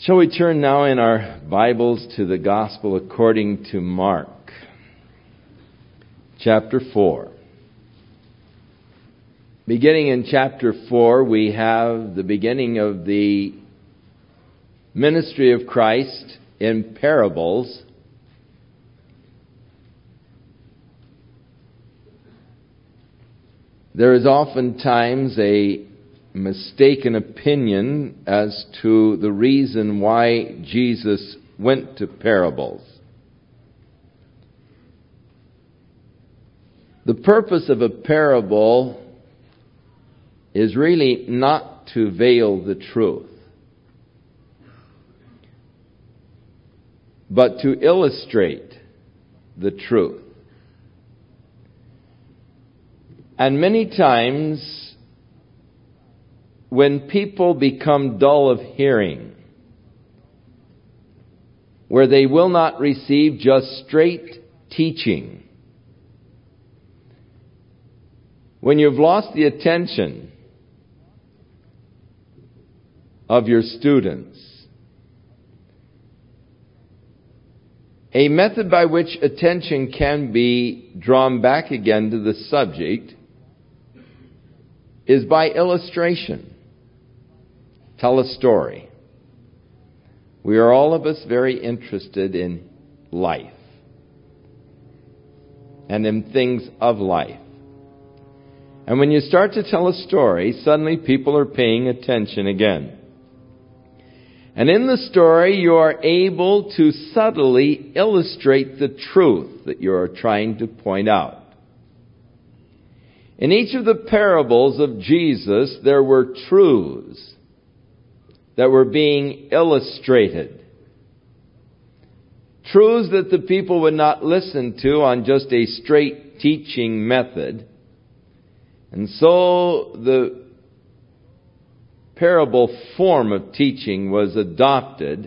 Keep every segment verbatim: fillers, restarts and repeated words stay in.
Shall we turn now in our Bibles to the Gospel according to Mark, chapter four. Beginning in chapter four, we have the beginning of the ministry of Christ in parables. There is oftentimes a mistaken opinion as to the reason why Jesus went to parables. The purpose of a parable is really not to veil the truth, but to illustrate the truth. And many times, when people become dull of hearing, where they will not receive just straight teaching, when you've lost the attention of your students, a method by which attention can be drawn back again to the subject is by illustration. Tell a story. We are all of us very interested in life and in things of life. And when you start to tell a story, suddenly people are paying attention again. And in the story, you are able to subtly illustrate the truth that you are trying to point out. In each of the parables of Jesus, there were truths that were being illustrated. Truths that the people would not listen to on just a straight teaching method. And so the parable form of teaching was adopted,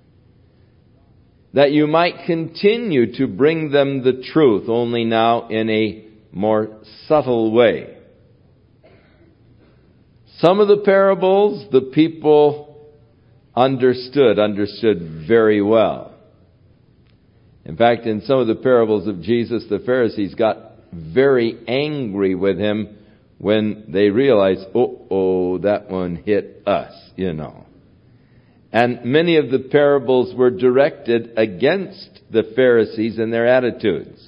that you might continue to bring them the truth, only now in a more subtle way. Some of the parables the people understood, understood very well. In fact, in some of the parables of Jesus, the Pharisees got very angry with him when they realized, oh, oh, that one hit us, you know. And many of the parables were directed against the Pharisees and their attitudes.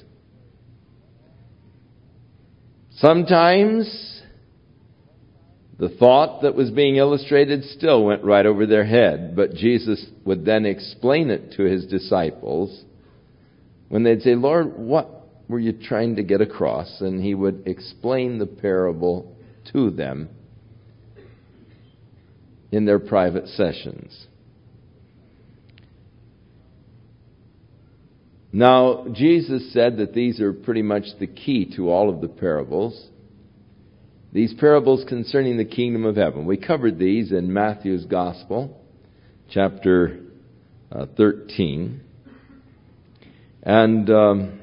Sometimes the thought that was being illustrated still went right over their head, but Jesus would then explain it to his disciples when they'd say, Lord, what were you trying to get across? And he would explain the parable to them in their private sessions. Now, Jesus said that these are pretty much the key to all of the parables. These parables concerning the kingdom of heaven. We covered these in Matthew's Gospel, chapter uh, thirteen. And um,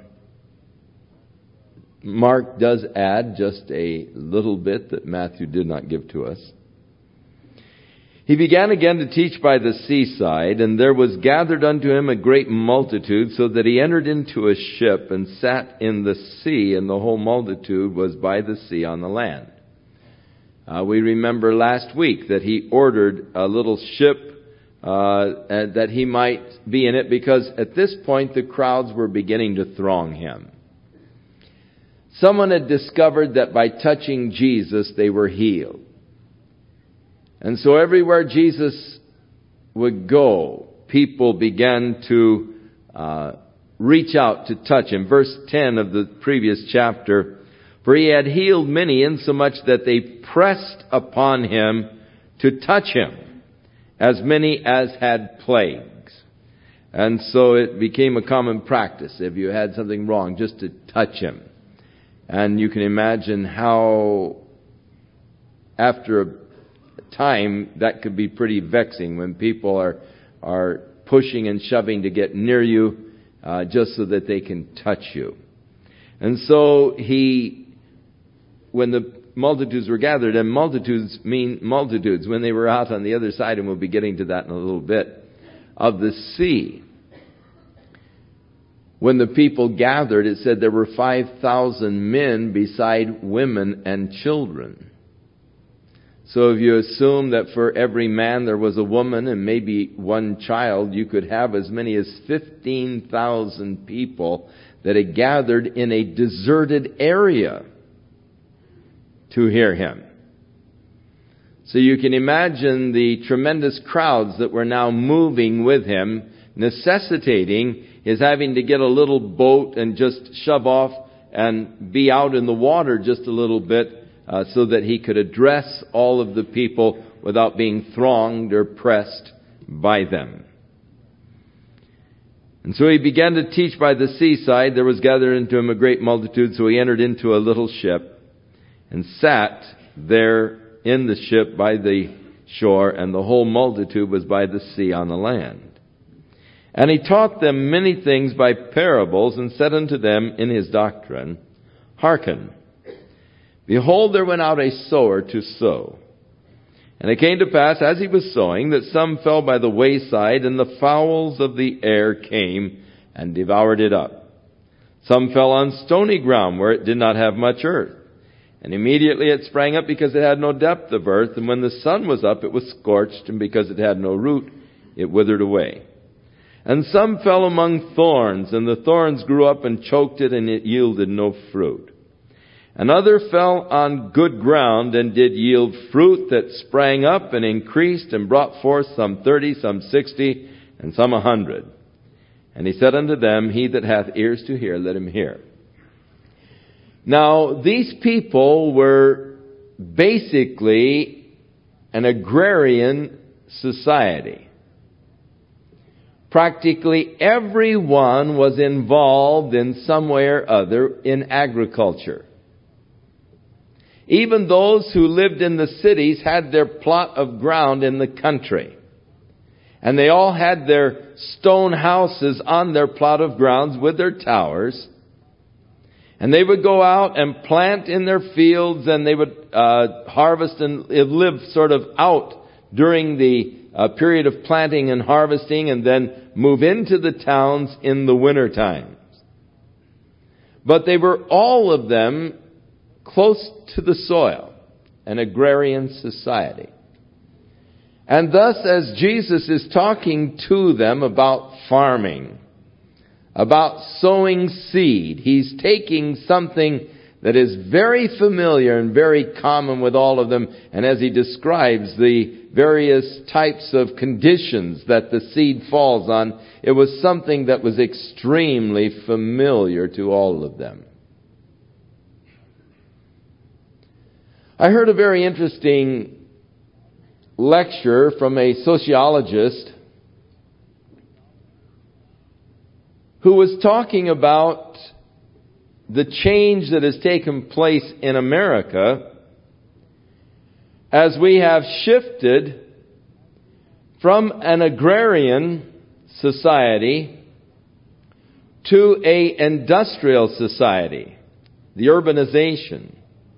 Mark does add just a little bit that Matthew did not give to us. He began again to teach by the seaside, and there was gathered unto him a great multitude, so that he entered into a ship and sat in the sea, and the whole multitude was by the sea on the land. Uh, we remember last week that he ordered a little ship uh, and that he might be in it, because at this point the crowds were beginning to throng him. Someone had discovered that by touching Jesus they were healed. And so everywhere Jesus would go, people began to uh, reach out to touch him. Verse ten of the previous chapter, for he had healed many, insomuch that they pressed upon him to touch him, as many as had plagues. And so it became a common practice, if you had something wrong, just to touch him. And you can imagine how, after a time, that could be pretty vexing when people are are pushing and shoving to get near you uh, just so that they can touch you. And so he, when the multitudes were gathered, and multitudes mean multitudes, when they were out on the other side, and we'll be getting to that in a little bit, of the sea. When the people gathered, it said there were five thousand men beside women and children. So if you assume that for every man there was a woman and maybe one child, you could have as many as fifteen thousand people that had gathered in a deserted area to hear him. So you can imagine the tremendous crowds that were now moving with him, necessitating his having to get a little boat and just shove off and be out in the water just a little bit, Uh, so that he could address all of the people without being thronged or pressed by them. And so he began to teach by the seaside. There was gathered unto him a great multitude, so he entered into a little ship and sat there in the ship by the shore, and the whole multitude was by the sea on the land. And he taught them many things by parables, and said unto them in his doctrine, Hearken. Behold, there went out a sower to sow. And it came to pass, as he was sowing, that some fell by the wayside, and the fowls of the air came and devoured it up. Some fell on stony ground, where it did not have much earth. And immediately it sprang up, because it had no depth of earth. And when the sun was up, it was scorched, and because it had no root, it withered away. And some fell among thorns, and the thorns grew up and choked it, and it yielded no fruit. Another fell on good ground, and did yield fruit that sprang up and increased, and brought forth some thirty, some sixty, and some a hundred. And he said unto them, He that hath ears to hear, let him hear. Now, these people were basically an agrarian society. Practically everyone was involved in some way or other in agriculture. Even those who lived in the cities had their plot of ground in the country. And they all had their stone houses on their plot of grounds with their towers. And they would go out and plant in their fields, and they would uh, harvest and live sort of out during the uh, period of planting and harvesting, and then move into the towns in the winter times. But they were all of them close to the soil, an agrarian society. And thus, as Jesus is talking to them about farming, about sowing seed, he's taking something that is very familiar and very common with all of them, and as he describes the various types of conditions that the seed falls on, it was something that was extremely familiar to all of them. I heard a very interesting lecture from a sociologist who was talking about the change that has taken place in America as we have shifted from an agrarian society to an industrial society, the urbanization.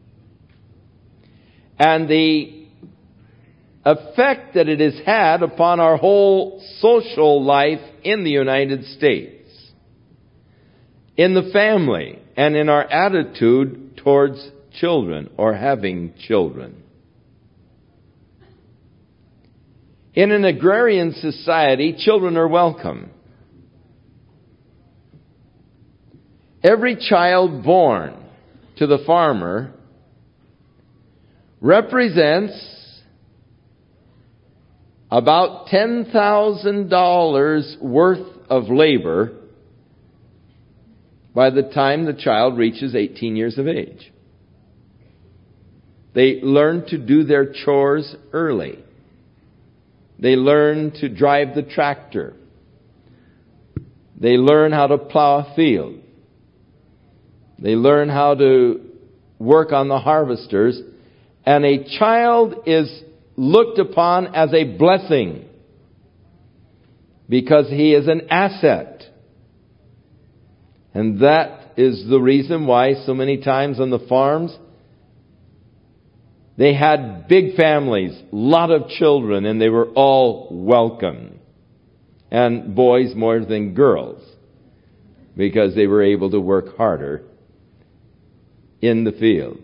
And the effect that it has had upon our whole social life in the United States, in the family, and in our attitude towards children or having children. In an agrarian society, children are welcome. Every child born to the farmer represents about ten thousand dollars worth of labor by the time the child reaches eighteen years of age. They learn to do their chores early. They learn to drive the tractor. They learn how to plow a field. They learn how to work on the harvesters. And a child is looked upon as a blessing because he is an asset. And that is the reason why so many times on the farms they had big families, a lot of children, and they were all welcome. and boys more than girls, because they were able to work harder in the fields.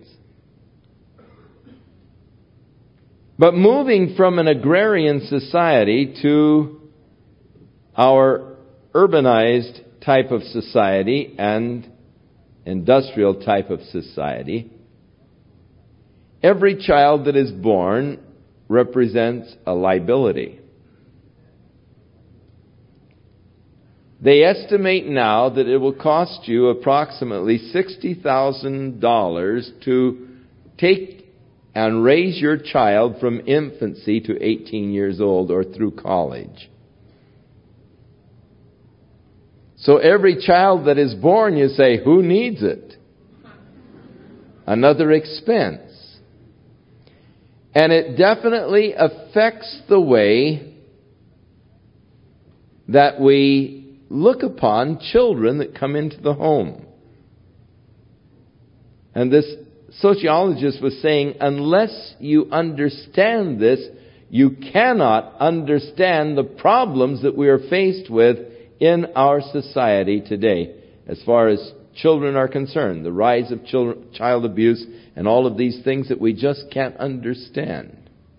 But moving from an agrarian society to our urbanized type of society and industrial type of society, every child that is born represents a liability. They estimate now that it will cost you approximately sixty thousand dollars to take and raise your child from infancy to eighteen years old or through college. So every child that is born, you say, who needs it? Another expense. And it definitely affects the way that we look upon children that come into the home. And this sociologist was saying, unless you understand this, you cannot understand the problems that we are faced with in our society today, as far as children are concerned, the rise of children, child abuse, and all of these things that we just can't understand.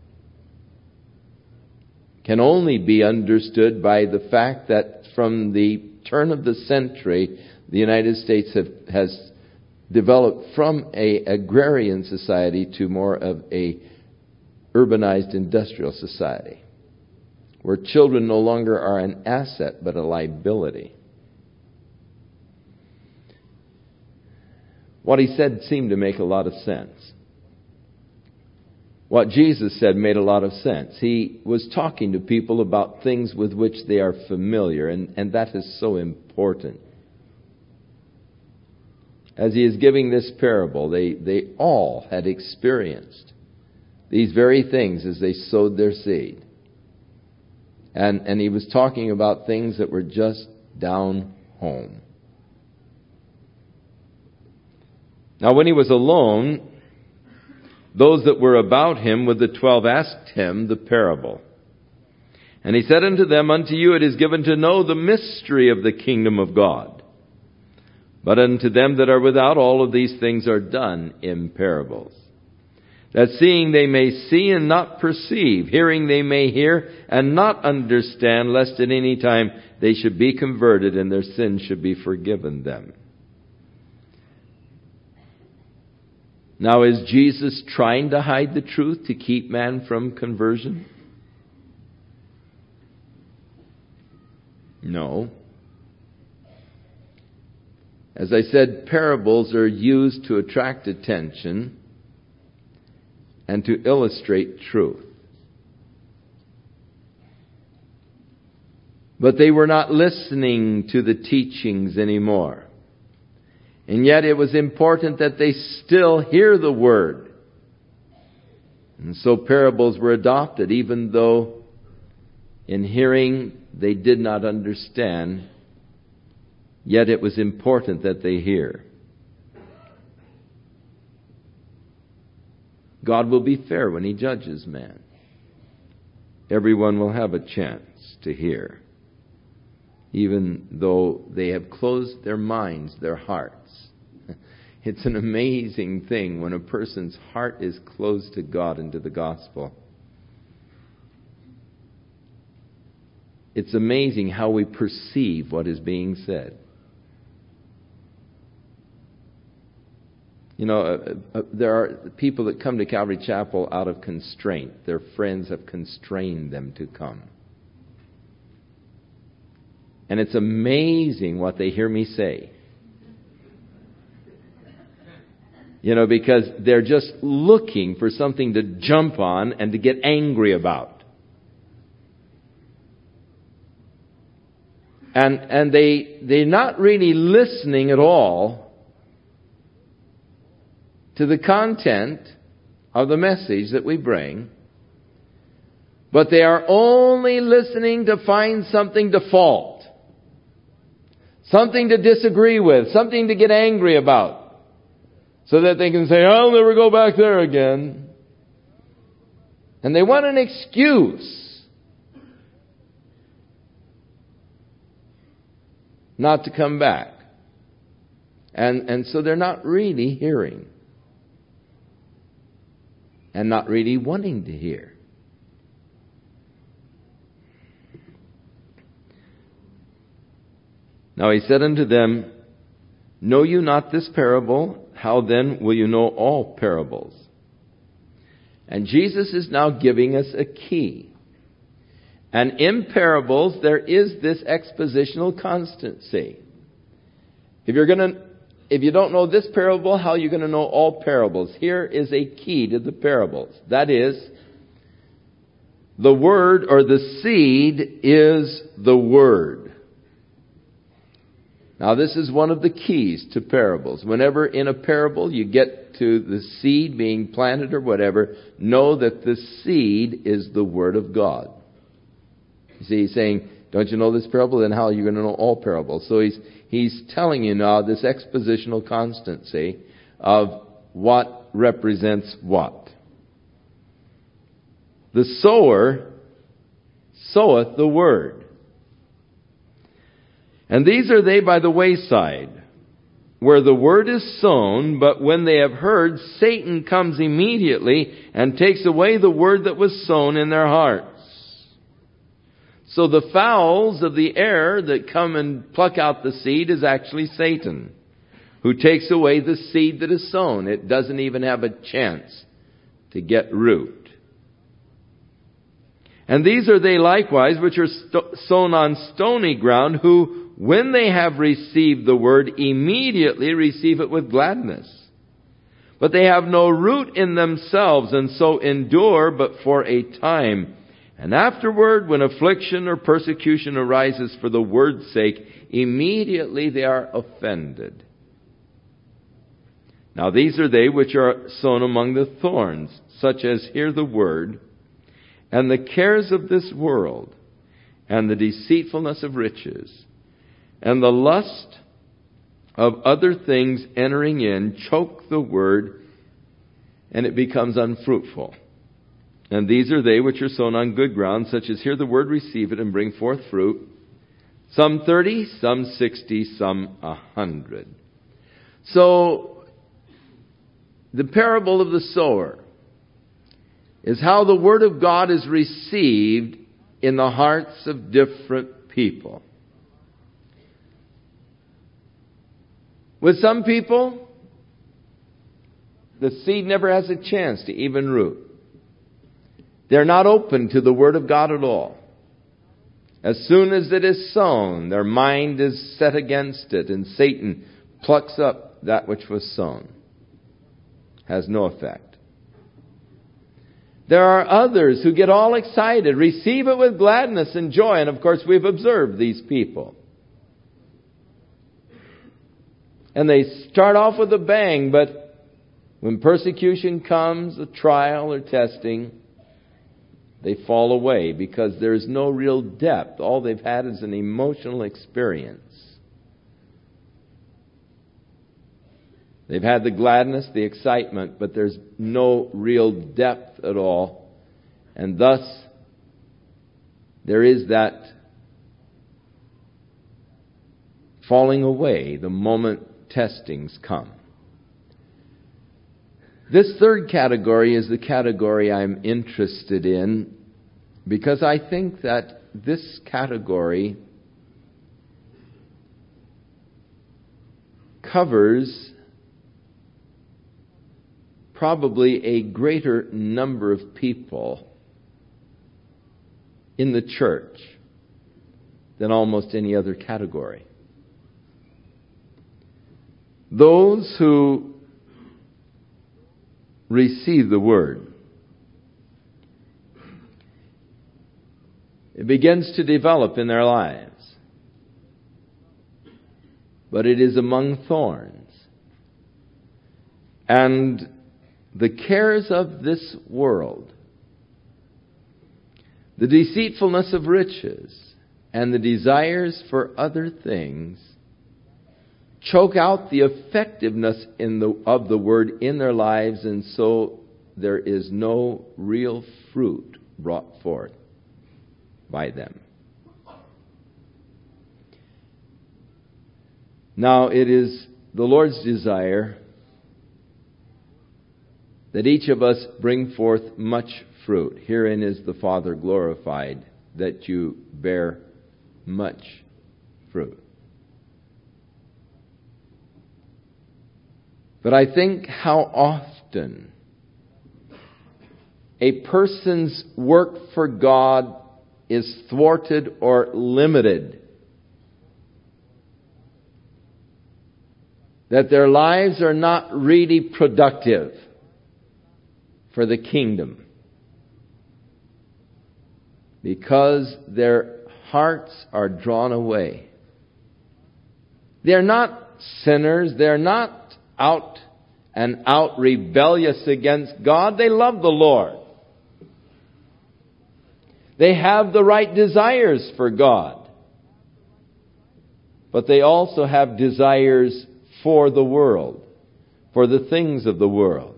Can only be understood by the fact that from the turn of the century, the United States have, has developed from a agrarian society to more of a urbanized industrial society, where children no longer are an asset but a liability. What he said seemed to make a lot of sense. What Jesus said made a lot of sense. He was talking to people about things with which they are familiar, and, and that is so important. As he is giving this parable, they, they all had experienced these very things as they sowed their seed. And, and he was talking about things that were just down home. Now when he was alone, those that were about him with the twelve asked him the parable. And he said unto them, Unto you it is given to know the mystery of the kingdom of God. But unto them that are without, all of these things are done in parables, that seeing they may see and not perceive, hearing they may hear and not understand, lest at any time they should be converted and their sins should be forgiven them. Now, is Jesus trying to hide the truth to keep man from conversion? No. As I said, parables are used to attract attention and to illustrate truth. But they were not listening to the teachings anymore. And yet it was important that they still hear the Word. And so parables were adopted, even though in hearing they did not understand. Yet it was important that they hear. God will be fair when He judges man. Everyone will have a chance to hear, even though they have closed their minds, their hearts. It's an amazing thing when a person's heart is closed to God and to the gospel. It's amazing how we perceive what is being said. You know, uh, uh, there are people that come to Calvary Chapel out of constraint. Their friends have constrained them to come. And it's amazing what they hear me say. You know, because they're just looking for something to jump on and to get angry about. And and they they're not really listening at all to the content of the message that we bring, but they are only listening to find something to fault, something to disagree with, something to get angry about, so that they can say, I'll never go back there again. And they want an excuse. not to come back. And, and so they're not really hearing. And not really wanting to hear. Now he said unto them, Know you not this parable? How then will you know all parables? And Jesus is now giving us a key. And in parables, there is this expositional constancy. If you're going to, if you don't know this parable, how are you going to know all parables? Here is a key to the parables. That is, the word or the seed is the word. Now, this is one of the keys to parables. Whenever in a parable you get to the seed being planted or whatever, know that the seed is the Word of God. You see, he's saying, don't you know this parable? Then how are you going to know all parables? So he's, he's telling you now this expositional constancy of what represents what. The sower soweth the word. And these are they by the wayside, where the word is sown, but when they have heard, Satan comes immediately and takes away the word that was sown in their hearts. So the fowls of the air that come and pluck out the seed is actually Satan, who takes away the seed that is sown. It doesn't even have a chance to get root. And these are they likewise which are st- sown on stony ground, who when they have received the word, immediately receive it with gladness. But they have no root in themselves, and so endure but for a time. And afterward, when affliction or persecution arises for the word's sake, immediately they are offended. Now these are they which are sown among the thorns, such as hear the word, and the cares of this world, and the deceitfulness of riches, and the lust of other things entering in, choke the word, and it becomes unfruitful. And these are they which are sown on good ground, such as hear the word, receive it, and bring forth fruit. Some thirty, some sixty, some a hundred. So, the parable of the sower is how the word of God is received in the hearts of different people. With some people, the seed never has a chance to even root. They're not open to the Word of God at all. As soon as it is sown, their mind is set against it, and Satan plucks up that which was sown. Has no effect. There are others who get all excited, receive it with gladness and joy, and of course we've observed these people. And they start off with a bang, but when persecution comes, a trial or testing, they fall away because there's no real depth. All they've had is an emotional experience. They've had the gladness, the excitement, but there's no real depth at all. And thus, there is that falling away the moment testings come. This third category is the category I'm interested in because I think that this category covers probably a greater number of people in the church than almost any other category. Those who receive the Word. It begins to develop in their lives. But it is among thorns. And the cares of this world, the deceitfulness of riches, and the desires for other things choke out the effectiveness in the, of the Word in their lives, and so there is no real fruit brought forth by them. Now it is the Lord's desire that each of us bring forth much fruit. Herein is the Father glorified, that you bear much fruit. But I think how often a person's work for God is thwarted or limited, that their lives are not really productive for the kingdom, because their hearts are drawn away. They're not sinners. They're not out and out rebellious against God. They love the Lord. They have the right desires for God. But they also have desires for the world, for the things of the world.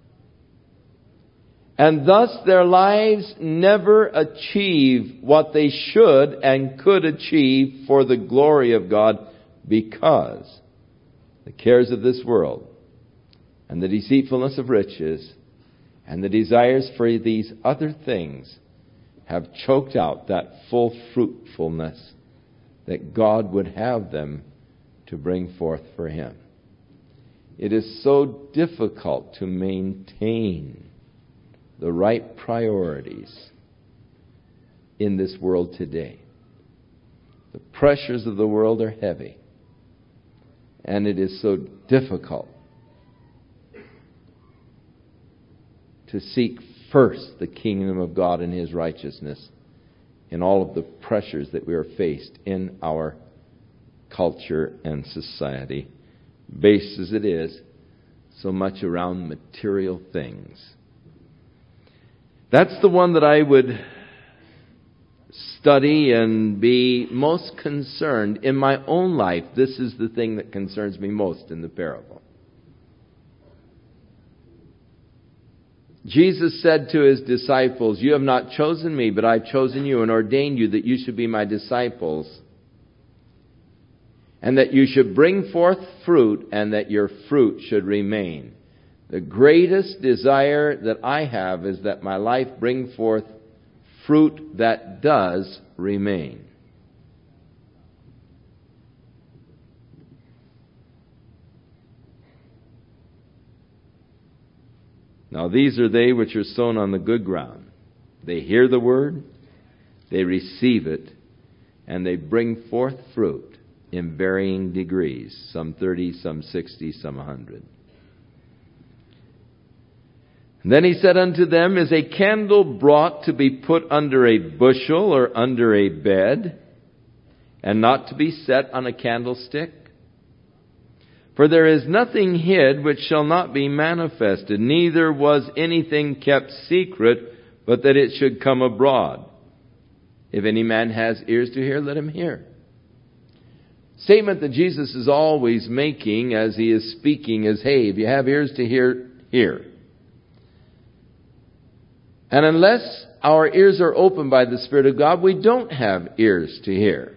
And thus their lives never achieve what they should and could achieve for the glory of God, because the cares of this world and the deceitfulness of riches and the desires for these other things have choked out that full fruitfulness that God would have them to bring forth for Him. It is so difficult to maintain the right priorities in this world today. The pressures of the world are heavy, and it is so difficult to seek first the kingdom of God and His righteousness in all of the pressures that we are faced in our culture and society, based as it is so much around material things. That's the one that I would study and be most concerned in my own life. This is the thing that concerns me most in the parable. Jesus said to His disciples, "You have not chosen me, but I've chosen you and ordained you that you should be my disciples, and that you should bring forth fruit, and that your fruit should remain." The greatest desire that I have is that my life bring forth fruit that does remain. Now these are they which are sown on the good ground. They hear the word, they receive it, and they bring forth fruit in varying degrees, some thirty, some sixty, some a hundred. And then He said unto them, "Is a candle brought to be put under a bushel or under a bed, and not to be set on a candlestick? For there is nothing hid which shall not be manifested, neither was anything kept secret, but that it should come abroad. If any man has ears to hear, let him hear." Statement that Jesus is always making as He is speaking is, hey, if you have ears to hear, hear. And unless our ears are opened by the Spirit of God, we don't have ears to hear.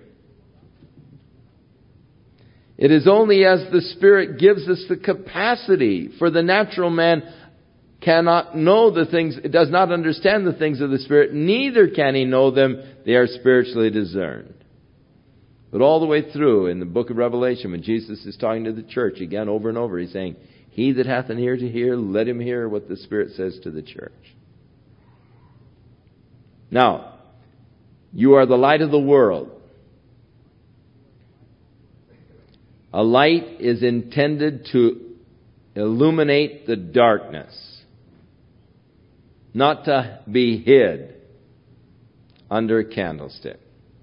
It is only as the Spirit gives us the capacity, for the natural man cannot know the things, does not understand the things of the Spirit, neither can he know them. They are spiritually discerned. But all the way through in the book of Revelation, when Jesus is talking to the church again over and over, He's saying, "He that hath an ear to hear, let him hear what the Spirit says to the church." Now, you are the light of the world. A light is intended to illuminate the darkness, not to be hid under a candlestick.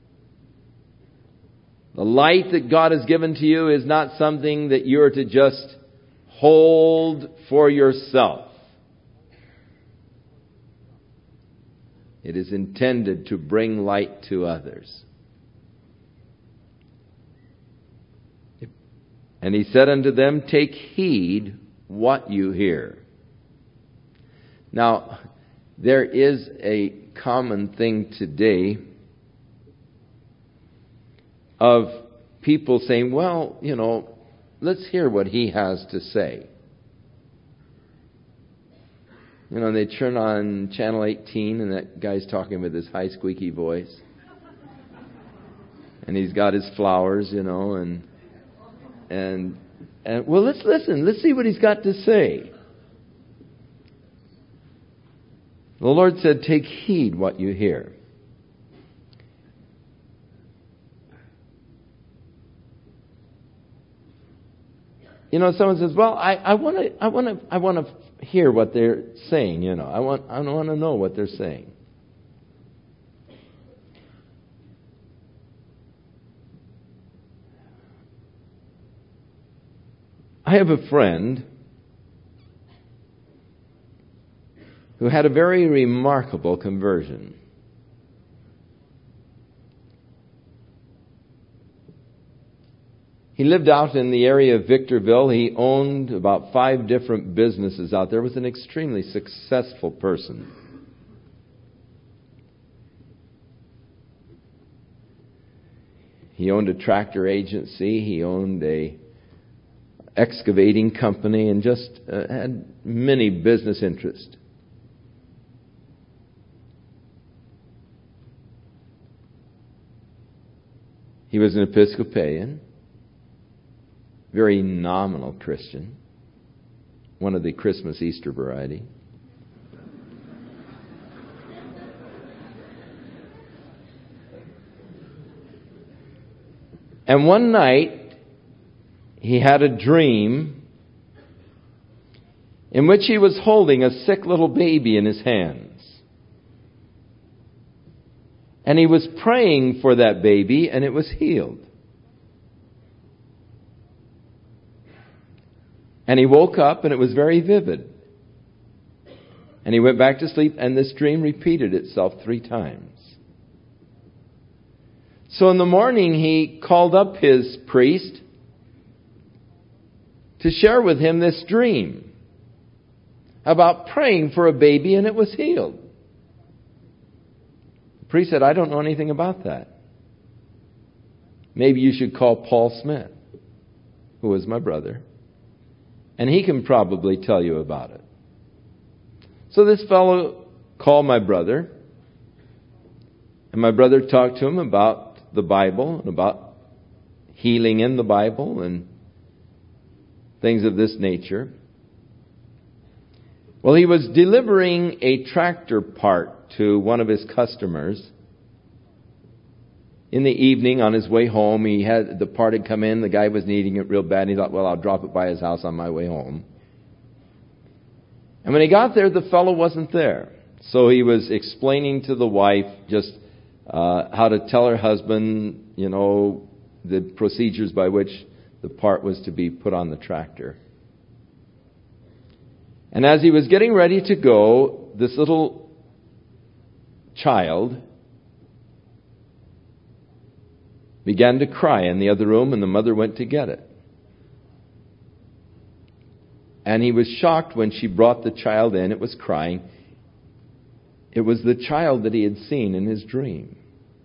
The light that God has given to you is not something that you are to just hold for yourself. It is intended to bring light to others. And He said unto them, "Take heed what you hear." Now, there is a common thing today of people saying, well, you know, let's hear what he has to say. You know, they turn on Channel eighteen and that guy's talking with his high squeaky voice. And he's got his flowers, you know, and, and, and, well, let's listen. Let's see what he's got to say. The Lord said, take heed what you hear. You know, someone says, well, I, I want to, I want to, I want to hear what they're saying, you know. I want, I want to know what they're saying. I have a friend who had a very remarkable conversion. He lived out in the area of Victorville. He owned about five different businesses out there. He was an extremely successful person. He owned a tractor agency. He owned a excavating company and just uh, had many business interests. He was an Episcopalian, very nominal Christian, one of the Christmas Easter variety. And one night, he had a dream in which he was holding a sick little baby in his hands. And he was praying for that baby, and it was healed. And he woke up, and it was very vivid. And he went back to sleep, and this dream repeated itself three times. So in the morning, he called up his priest to share with him this dream about praying for a baby, and it was healed. The priest said, I don't know anything about that. Maybe you should call Paul Smith, who was my brother, and he can probably tell you about it. So this fellow called my brother, and my brother talked to him about the Bible and about healing in the Bible and things of this nature. Well, he was delivering a tractor part to one of his customers. In the evening, on his way home, he had the part had come in. The guy was needing it real bad. And he thought, well, I'll drop it by his house on my way home. And when he got there, the fellow wasn't there. So he was explaining to the wife just uh, how to tell her husband, you know, the procedures by which the part was to be put on the tractor. And as he was getting ready to go, this little child began to cry in the other room, and the mother went to get it. And he was shocked when she brought the child in. It was crying. It was the child that he had seen in his dream.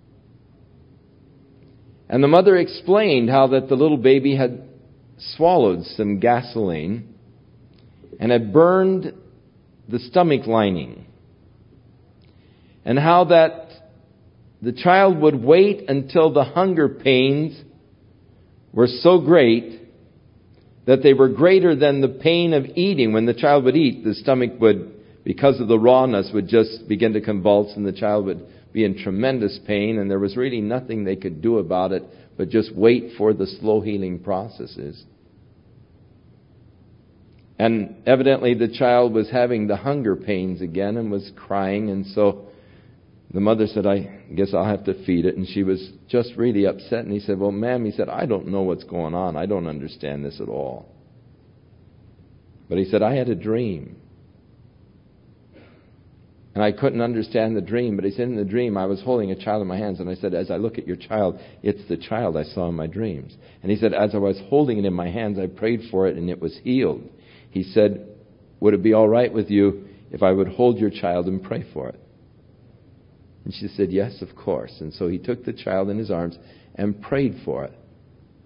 And the mother explained how that the little baby had swallowed some gasoline and had burned the stomach lining. And how that the child would wait until the hunger pains were so great that they were greater than the pain of eating. When the child would eat, the stomach would, because of the rawness, would just begin to convulse, and the child would be in tremendous pain, and there was really nothing they could do about it but just wait for the slow healing processes. And evidently the child was having the hunger pains again and was crying, and so the mother said, I guess I'll have to feed it. And she was just really upset. And he said, well, ma'am, he said, I don't know what's going on. I don't understand this at all. But he said, I had a dream. And I couldn't understand the dream. But he said, in the dream, I was holding a child in my hands. And I said, as I look at your child, it's the child I saw in my dreams. And he said, as I was holding it in my hands, I prayed for it and it was healed. He said, would it be all right with you if I would hold your child and pray for it? And she said, yes, of course. And so he took the child in his arms and prayed for it.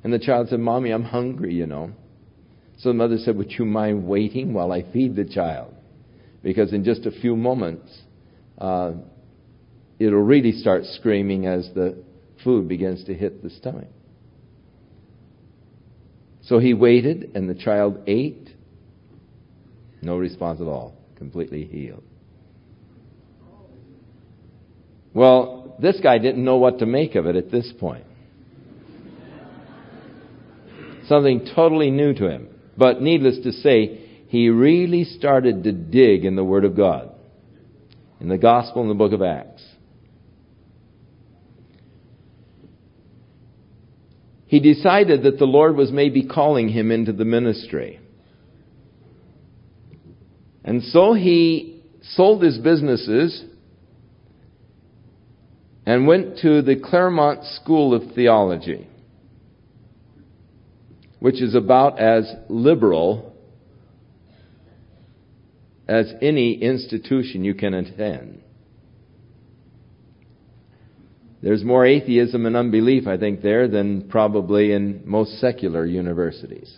And the child said, Mommy, I'm hungry, you know. So the mother said, would you mind waiting while I feed the child? Because in just a few moments, uh, it'll really start screaming as the food begins to hit the stomach. So he waited, and the child ate. No response at all. Completely healed. Well, this guy didn't know what to make of it at this point. Something totally new to him. But needless to say, he really started to dig in the Word of God, in the Gospel and the book of Acts. He decided that the Lord was maybe calling him into the ministry. And so he sold his businesses and went to the Claremont School of Theology, which is about as liberal as any institution you can attend. There's more atheism and unbelief, I think, there than probably in most secular universities.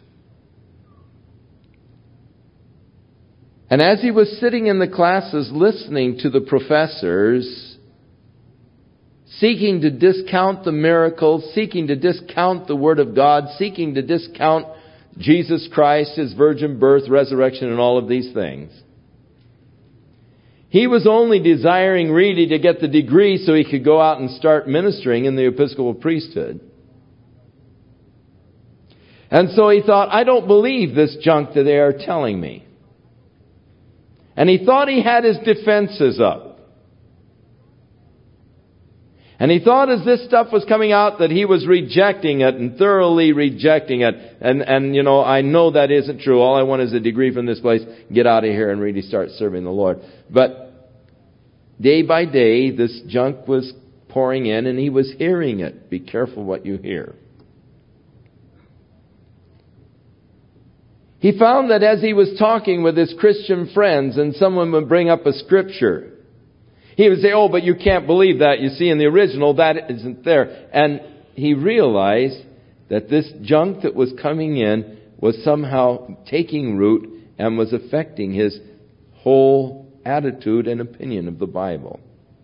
And as he was sitting in the classes listening to the professors, seeking to discount the miracles, seeking to discount the Word of God, seeking to discount Jesus Christ, His virgin birth, resurrection, and all of these things, he was only desiring really to get the degree so he could go out and start ministering in the Episcopal priesthood. And so he thought, I don't believe this junk that they are telling me. And he thought he had his defenses up. And he thought as this stuff was coming out that he was rejecting it and thoroughly rejecting it. And, and you know, I know that isn't true. All I want is a degree from this place. Get out of here and really start serving the Lord. But day by day, this junk was pouring in and he was hearing it. Be careful what you hear. He found that as he was talking with his Christian friends and someone would bring up a scripture, he would say, oh, but you can't believe that. You see, in the original, that isn't there. And he realized that this junk that was coming in was somehow taking root and was affecting his whole attitude and opinion of the Bible.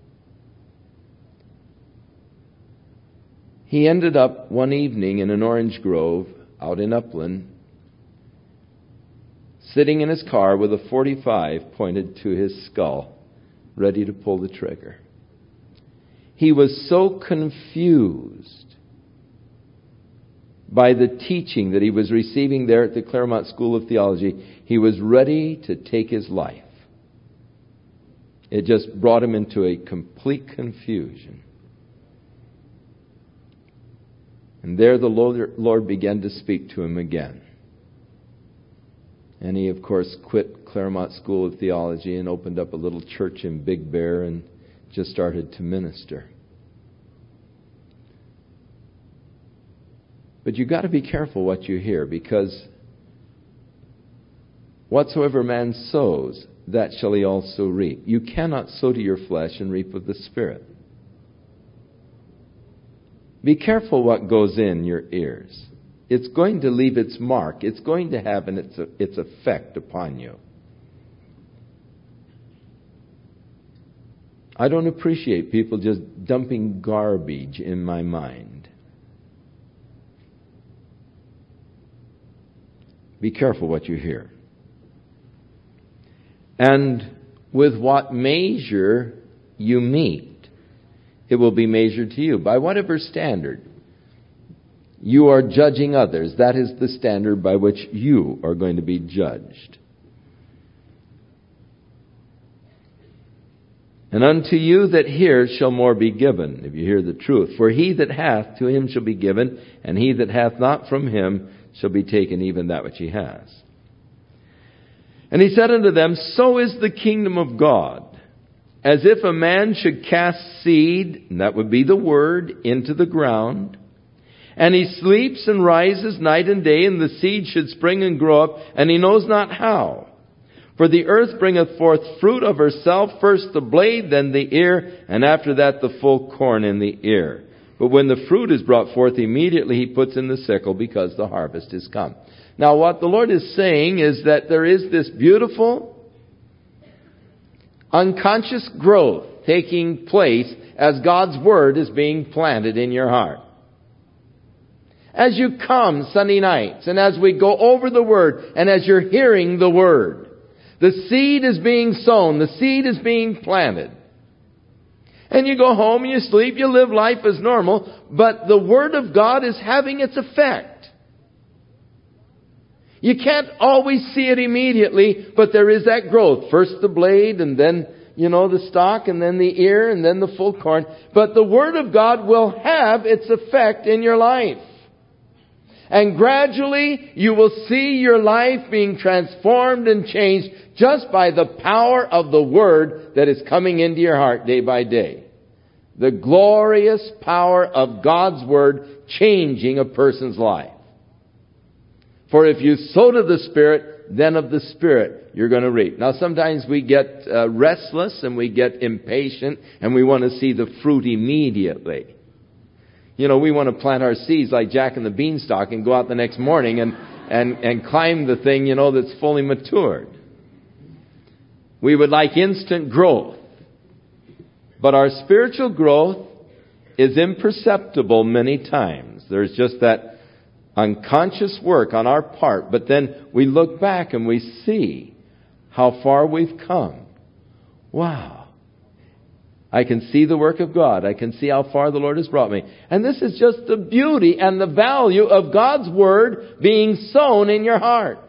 He ended up one evening in an orange grove out in Upland, sitting in his car with a forty-five pointed to his skull, ready to pull the trigger. He was so confused by the teaching that he was receiving there at the Claremont School of Theology, he was ready to take his life. It just brought him into a complete confusion. And there the Lord began to speak to him again. And he, of course, quit Claremont School of Theology and opened up a little church in Big Bear and just started to minister. But you've got to be careful what you hear, because whatsoever man sows, that shall he also reap. You cannot sow to your flesh and reap of the Spirit. Be careful what goes in your ears. It's going to leave its mark. It's going to have an, its, its effect upon you. I don't appreciate people just dumping garbage in my mind. Be careful what you hear. And with what measure you meet, it will be measured to you. By whatever standard you are judging others, that is the standard by which you are going to be judged. And unto you that hear shall more be given, if you hear the truth. For he that hath, to him shall be given, and he that hath not from him shall be taken even that which he has. And he said unto them, so is the kingdom of God, as if a man should cast seed, and that would be the word, into the ground, and he sleeps and rises night and day, and the seed should spring and grow up, and he knows not how. For the earth bringeth forth fruit of herself, first the blade, then the ear, and after that the full corn in the ear. But when the fruit is brought forth, immediately he puts in the sickle, because the harvest is come. Now what the Lord is saying is that there is this beautiful, unconscious growth taking place as God's Word is being planted in your heart. As you come Sunday nights, and as we go over the Word, and as you're hearing the Word, the seed is being sown, the seed is being planted. And you go home and you sleep, you live life as normal, but the Word of God is having its effect. You can't always see it immediately, but there is that growth. First the blade, and then, you know, the stalk, and then the ear, and then the full corn. But the Word of God will have its effect in your life. And gradually you will see your life being transformed and changed just by the power of the Word that is coming into your heart day by day. The glorious power of God's Word changing a person's life. For if you sow to the Spirit, then of the Spirit you're going to reap. Now sometimes we get uh, restless and we get impatient and we want to see the fruit immediately. You know, we want to plant our seeds like Jack and the Beanstalk and go out the next morning and, and, and climb the thing, you know, that's fully matured. We would like instant growth. But our spiritual growth is imperceptible many times. There's just that unconscious work on our part, but then we look back and we see how far we've come. Wow. I can see the work of God. I can see how far the Lord has brought me. And this is just the beauty and the value of God's Word being sown in your hearts.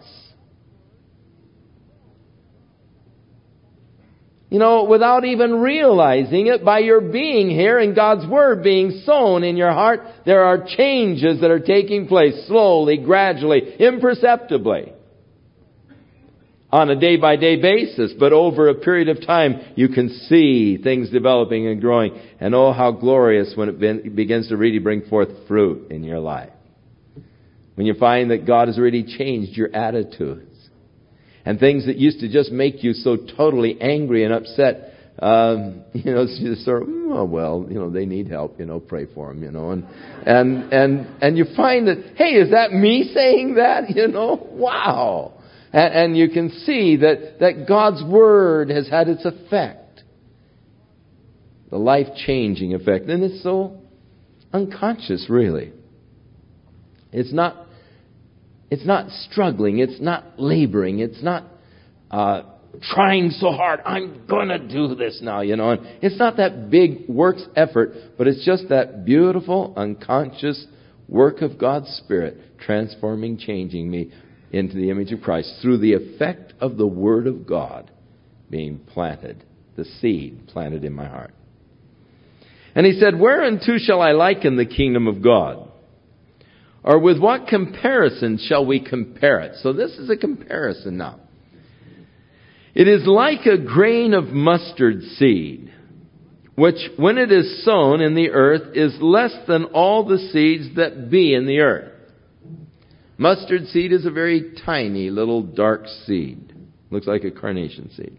You know, without even realizing it, by your being here and God's Word being sown in your heart, there are changes that are taking place slowly, gradually, imperceptibly. On a day-by-day basis, but over a period of time, you can see things developing and growing. And oh, how glorious when it be- begins to really bring forth fruit in your life. When you find that God has really changed your attitudes. And things that used to just make you so totally angry and upset, um, you know, it's just sort of, oh, well, you know, they need help, you know, pray for them, you know. And, and, and, and you find that, hey, is that me saying that? You know, wow. And, and you can see that, that God's Word has had its effect. The life-changing effect. And it's so unconscious, really. It's not It's not struggling. It's not laboring. It's not uh, trying so hard. I'm going to do this now, you know. And it's not that big works effort, but it's just that beautiful, unconscious work of God's Spirit transforming, changing me into the image of Christ through the effect of the Word of God being planted, the seed planted in my heart. And he said, whereunto shall I liken the kingdom of God? Or with what comparison shall we compare it? So this is a comparison now. It is like a grain of mustard seed, which when it is sown in the earth is less than all the seeds that be in the earth. Mustard seed is a very tiny little dark seed. Looks like a carnation seed.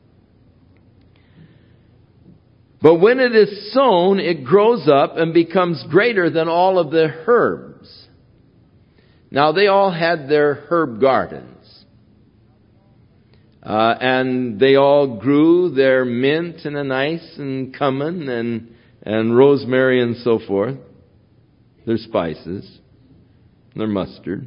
But when it is sown, it grows up and becomes greater than all of the herbs. Now, they all had their herb gardens. Uh, and they all grew their mint and anise and cumin and, and rosemary and so forth. Their spices. Their mustard.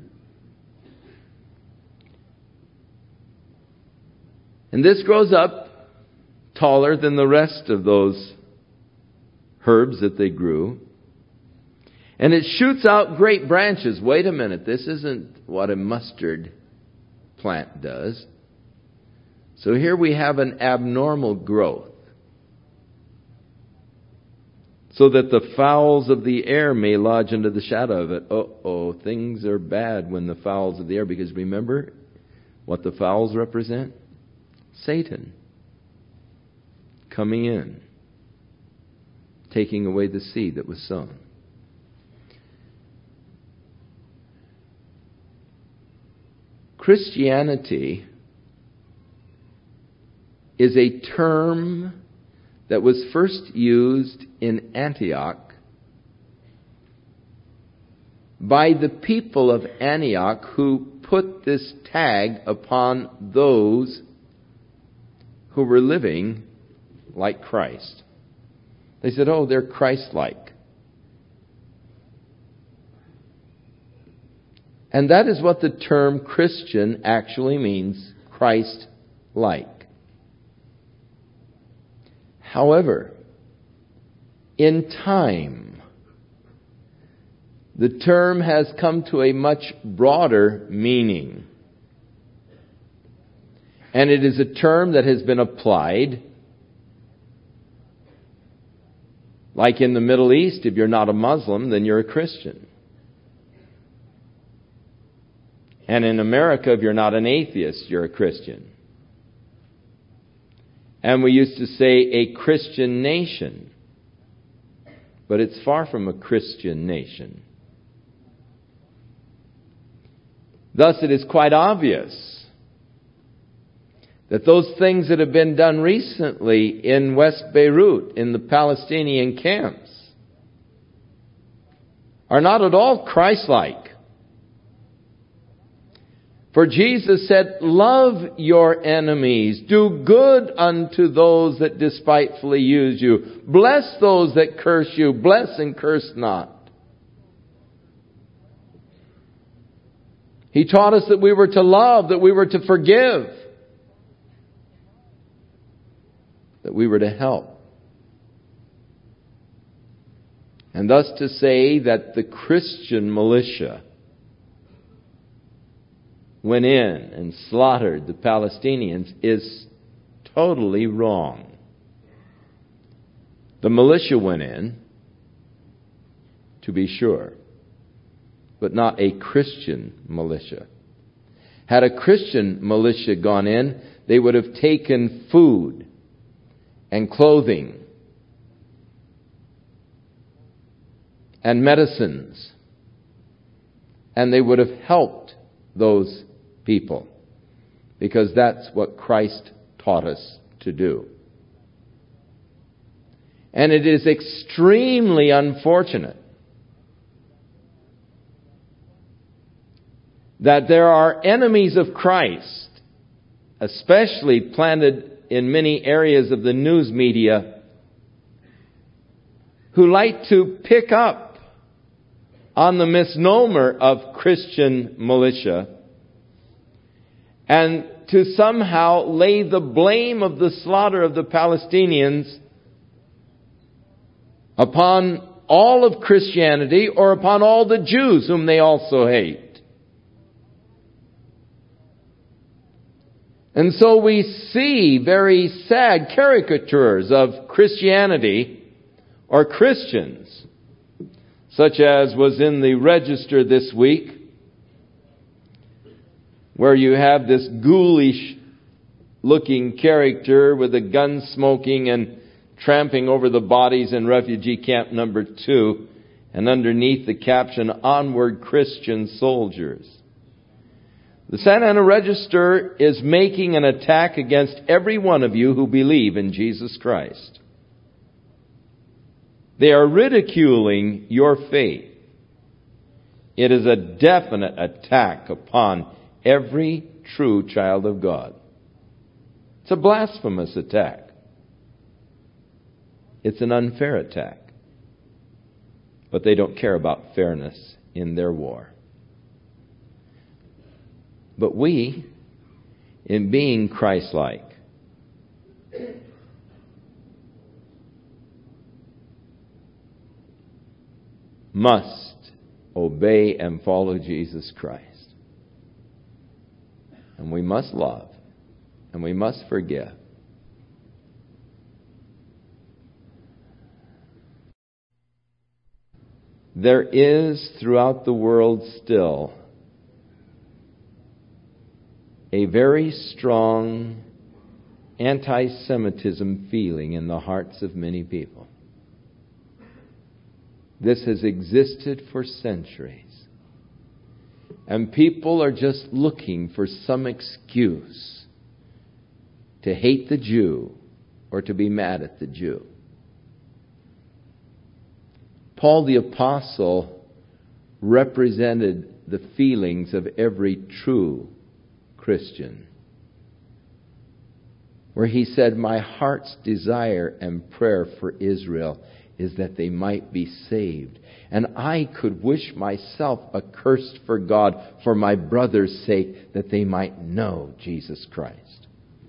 And this grows up taller than the rest of those herbs that they grew. And it shoots out great branches. Wait a minute, this isn't what a mustard plant does. So here we have an abnormal growth. So that the fowls of the air may lodge under the shadow of it. Uh-oh, things are bad when the fowls of the air, because remember what the fowls represent? Satan. Coming in. Taking away the seed that was sown. Christianity is a term that was first used in Antioch by the people of Antioch who put this tag upon those who were living like Christ. They said, oh, they're Christ-like. And that is what the term Christian actually means, Christ-like. However, in time, the term has come to a much broader meaning. And it is a term that has been applied, like in the Middle East, if you're not a Muslim, then you're a Christian. And in America, if you're not an atheist, you're a Christian. And we used to say a Christian nation. But it's far from a Christian nation. Thus, it is quite obvious that those things that have been done recently in West Beirut, in the Palestinian camps, are not at all Christ-like. For Jesus said, love your enemies, do good unto those that despitefully use you, bless those that curse you, bless and curse not. He taught us that we were to love, that we were to forgive, that we were to help. And thus to say that the Christian militia went in and slaughtered the Palestinians is totally wrong. The militia went in, to be sure, but not a Christian militia. Had a Christian militia gone in, they would have taken food and clothing and medicines, and they would have helped those people, because that's what Christ taught us to do. And it is extremely unfortunate that there are enemies of Christ, especially planted in many areas of the news media, who like to pick up on the misnomer of Christian militia and to somehow lay the blame of the slaughter of the Palestinians upon all of Christianity or upon all the Jews whom they also hate. And so we see very sad caricatures of Christianity or Christians, such as was in the Register this week, where you have this ghoulish-looking character with a gun smoking and tramping over the bodies in refugee camp number two, and underneath the caption, "Onward Christian Soldiers." The Santa Ana Register is making an attack against every one of you who believe in Jesus Christ. They are ridiculing your faith. It is a definite attack upon every true child of God. It's a blasphemous attack. It's an unfair attack. But they don't care about fairness in their war. But we, in being Christ-like, must obey and follow Jesus Christ. And we must love. And we must forgive. There is throughout the world still a very strong anti-Semitism feeling in the hearts of many people. This has existed for centuries. And people are just looking for some excuse to hate the Jew or to be mad at the Jew. Paul the Apostle represented the feelings of every true Christian, where he said, "My heart's desire and prayer for Israel is that they might be saved. And I could wish myself accursed for God for my brother's sake, that they might know Jesus Christ."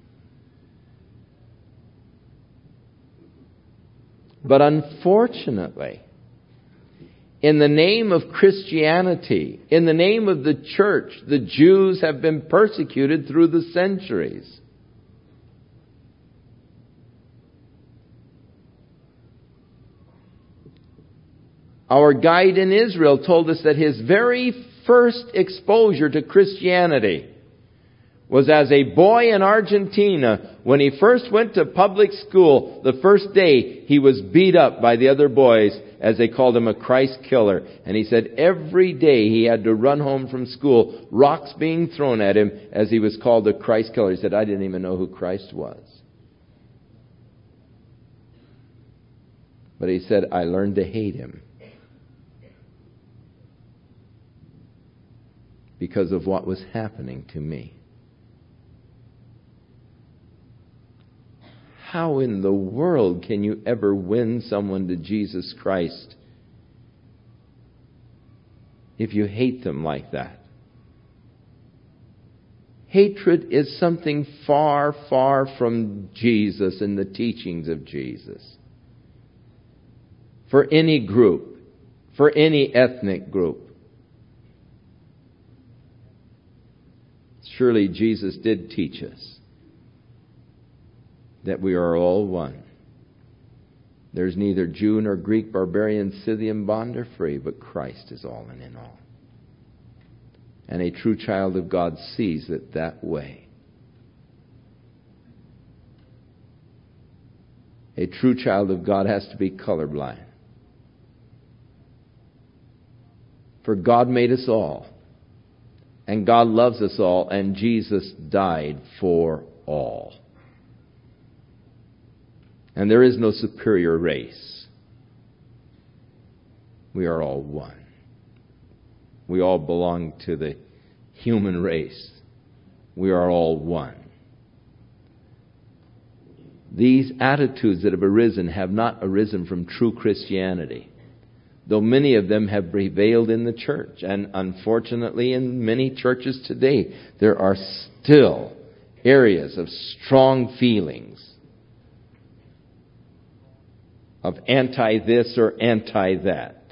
But unfortunately, in the name of Christianity, in the name of the church, the Jews have been persecuted through the centuries. Our guide in Israel told us that his very first exposure to Christianity was as a boy in Argentina. When he first went to public school, the first day he was beat up by the other boys as they called him a Christ killer. And he said every day he had to run home from school, rocks being thrown at him as he was called a Christ killer. He said, "I didn't even know who Christ was." But he said, "I learned to hate him because of what was happening to me." How in the world can you ever win someone to Jesus Christ if you hate them like that? Hatred is something far, far from Jesus and the teachings of Jesus. For any group, for any ethnic group. Surely Jesus did teach us that we are all one. There's neither Jew nor Greek, barbarian, Scythian, bond or free, but Christ is all and in all. And a true child of God sees it that way. A true child of God has to be colorblind. For God made us all. And God loves us all, and Jesus died for all. And there is no superior race. We are all one. We all belong to the human race. We are all one. These attitudes that have arisen have not arisen from true Christianity, though many of them have prevailed in the church. And unfortunately, in many churches today, there are still areas of strong feelings of anti-this or anti-that.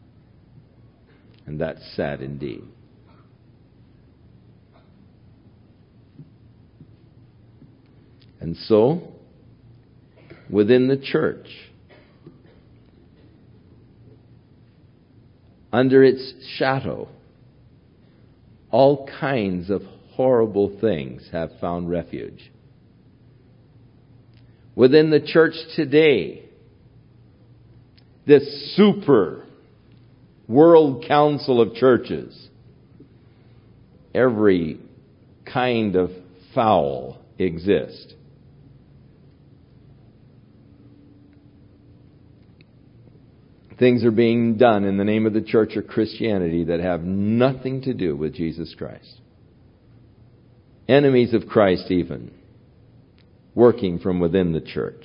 And that's sad indeed. And so, within the church, under its shadow, all kinds of horrible things have found refuge. Within the church today, this super world council of churches, every kind of foul exists. Things are being done in the name of the church or Christianity that have nothing to do with Jesus Christ. Enemies of Christ even, working from within the church.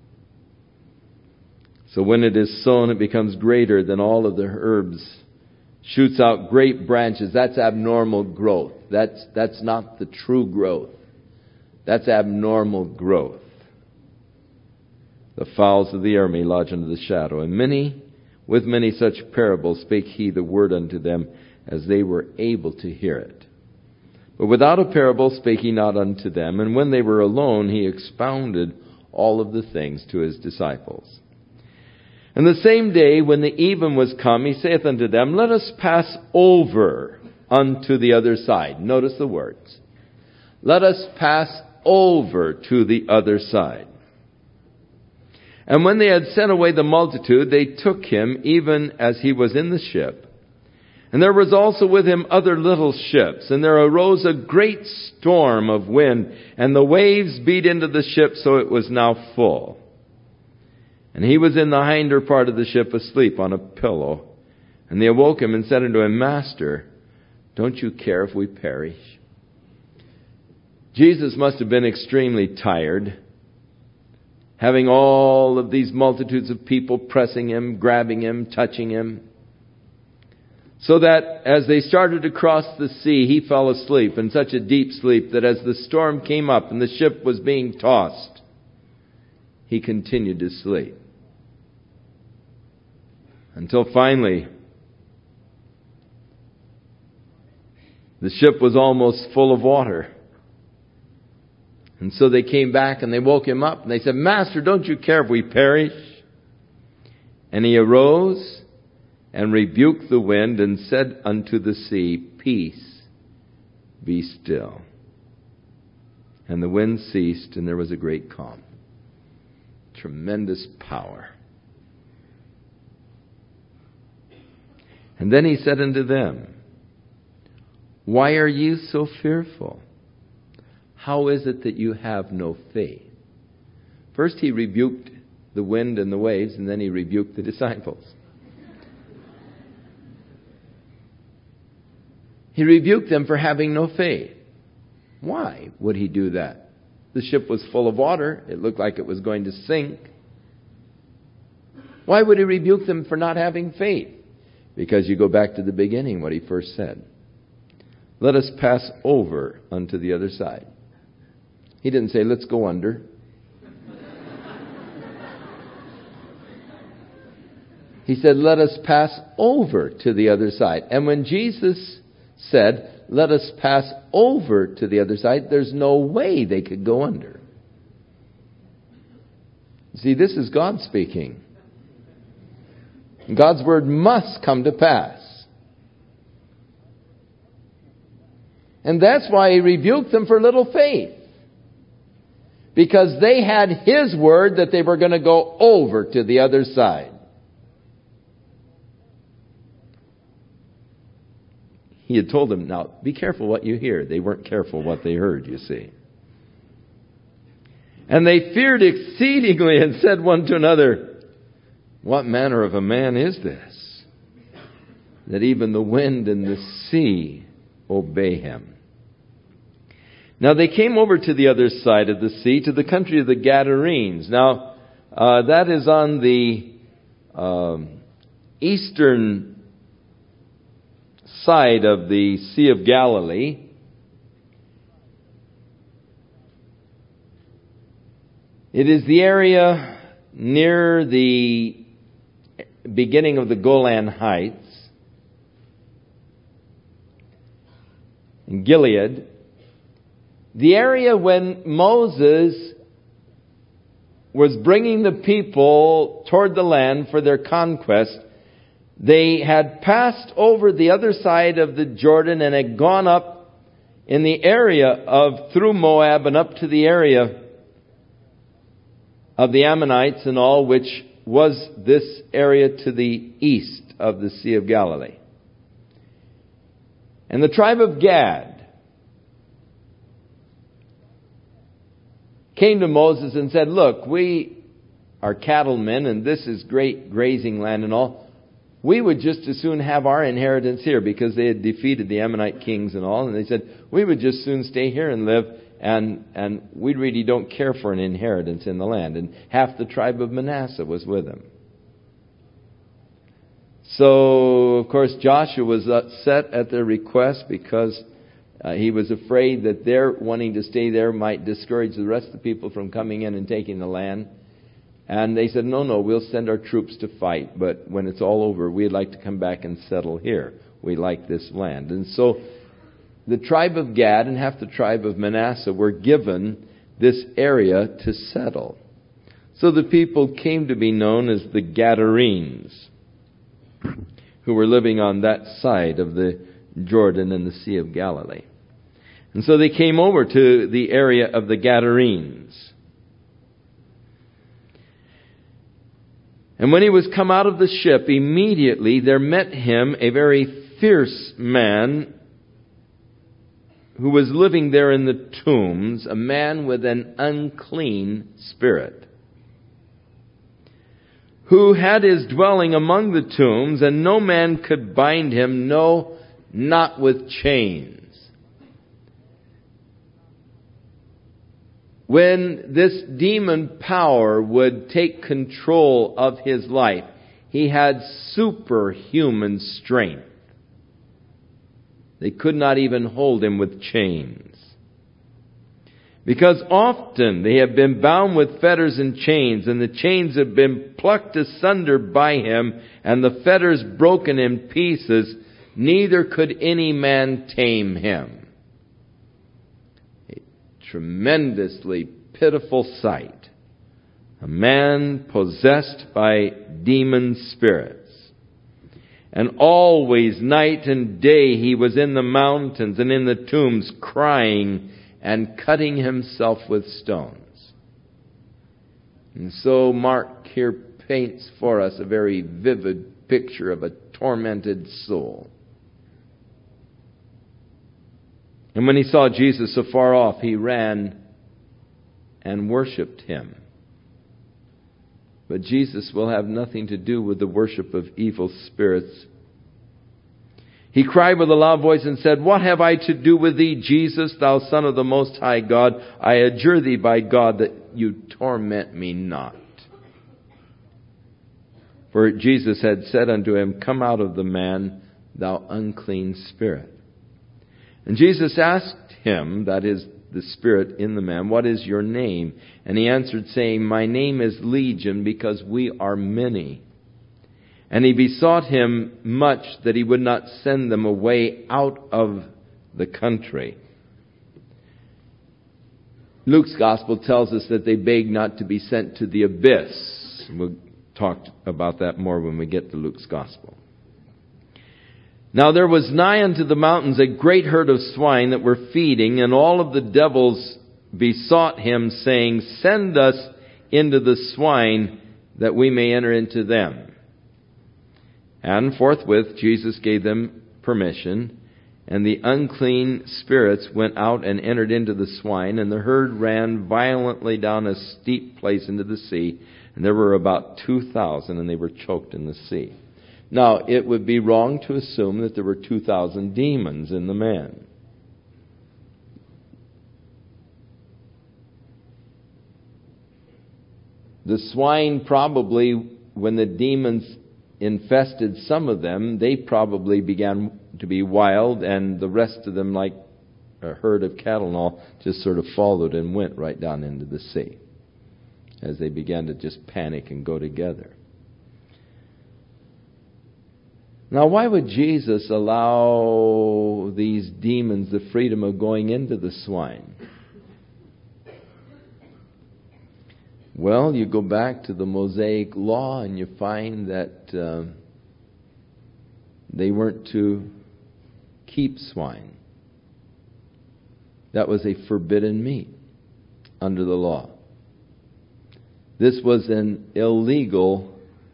So when it is sown, it becomes greater than all of the herbs, shoots out great branches. That's abnormal growth. That's, that's not the true growth. That's abnormal growth. The fowls of the air may lodge under the shadow, and many With many such parables spake he the word unto them, as they were able to hear it. But without a parable spake he not unto them, and when they were alone he expounded all of the things to his disciples. And the same day, when the even was come, he saith unto them, Let us pass over unto the other side. Notice the words. Let us pass over to the other side. And when they had sent away the multitude, they took him, even as he was in the ship. And there was also with him other little ships. And there arose a great storm of wind, and the waves beat into the ship, so it was now full. And he was in the hinder part of the ship, asleep on a pillow. And they awoke him and said unto him, Master, don't you care if we perish? Jesus must have been extremely tired, having all of these multitudes of people pressing him, grabbing him, touching him, so that as they started to cross the sea, he fell asleep in such a deep sleep that as the storm came up and the ship was being tossed, he continued to sleep. Until finally, the ship was almost full of water. And so they came back and they woke him up and they said, Master, don't you care if we perish? And he arose and rebuked the wind and said unto the sea, Peace, be still. And the wind ceased and there was a great calm. Tremendous power. And then he said unto them, Why are you so fearful? How is it that you have no faith? First he rebuked the wind and the waves, and then he rebuked the disciples. He rebuked them for having no faith. Why would he do that? The ship was full of water. It looked like it was going to sink. Why would he rebuke them for not having faith? Because you go back to the beginning, what he first said. Let us pass over unto the other side. He didn't say, let's go under. He said, let us pass over to the other side. And when Jesus said, let us pass over to the other side, there's no way they could go under. See, this is God speaking. God's word must come to pass. And that's why he rebuked them for little faith. Because they had his word that they were going to go over to the other side. He had told them, now, be careful what you hear. They weren't careful what they heard, you see. And they feared exceedingly and said one to another, What manner of a man is this, that even the wind and the sea obey him? Now they came over to the other side of the sea, to the country of the Gadarenes. Now, uh, that is on the um, eastern side of the Sea of Galilee. It is the area near the beginning of the Golan Heights in Gilead. The area when Moses was bringing the people toward the land for their conquest, they had passed over the other side of the Jordan and had gone up in the area of, through Moab and up to the area of the Ammonites and all, which was this area to the east of the Sea of Galilee. And the tribe of Gad came to Moses and said, look, we are cattlemen and this is great grazing land and all. We would just as soon have our inheritance here, because they had defeated the Ammonite kings and all. And they said, we would just soon stay here and live, and, and we really don't care for an inheritance in the land. And half the tribe of Manasseh was with them. So, of course, Joshua was upset at their request because Uh, he was afraid that their wanting to stay there might discourage the rest of the people from coming in and taking the land. And they said, no, no, we'll send our troops to fight. But when it's all over, we'd like to come back and settle here. We like this land. And so the tribe of Gad and half the tribe of Manasseh were given this area to settle. So the people came to be known as the Gadarenes, who were living on that side of the Jordan and the Sea of Galilee. And so they came over to the area of the Gadarenes. And when he was come out of the ship, immediately there met him a very fierce man who was living there in the tombs, a man with an unclean spirit, who had his dwelling among the tombs, and no man could bind him, no, not with chains. When this demon power would take control of his life, he had superhuman strength. They could not even hold him with chains. Because often they have been bound with fetters and chains, and the chains have been plucked asunder by him, and the fetters broken in pieces, neither could any man tame him. A tremendously pitiful sight. A man possessed by demon spirits. And always, night and day, he was in the mountains and in the tombs, crying and cutting himself with stones. And so Mark here paints for us a very vivid picture of a tormented soul. And when he saw Jesus so far off, he ran and worshipped him. But Jesus will have nothing to do with the worship of evil spirits. He cried with a loud voice and said, "What have I to do with thee, Jesus, thou Son of the Most High God? I adjure thee by God that you torment me not." For Jesus had said unto him, "Come out of the man, thou unclean spirit." And Jesus asked him, that is, the spirit in the man, "What is your name?" And he answered, saying, "My name is Legion, because we are many." And he besought him much that he would not send them away out of the country. Luke's gospel tells us that they begged not to be sent to the abyss. We'll talk about that more when we get to Luke's gospel. Now there was nigh unto the mountains a great herd of swine that were feeding, and all of the devils besought him, saying, "Send us into the swine, that we may enter into them." And forthwith Jesus gave them permission, and the unclean spirits went out and entered into the swine, and the herd ran violently down a steep place into the sea, and there were about two thousand, and they were choked in the sea. Now, it would be wrong to assume that there were two thousand demons in the man. The swine probably, when the demons infested some of them, they probably began to be wild, and the rest of them, like a herd of cattle and all, just sort of followed and went right down into the sea as they began to just panic and go together. Now, why would Jesus allow these demons the freedom of going into the swine? Well, you go back to the Mosaic law and you find that uh, they weren't to keep swine. That was a forbidden meat under the law. This was an illegal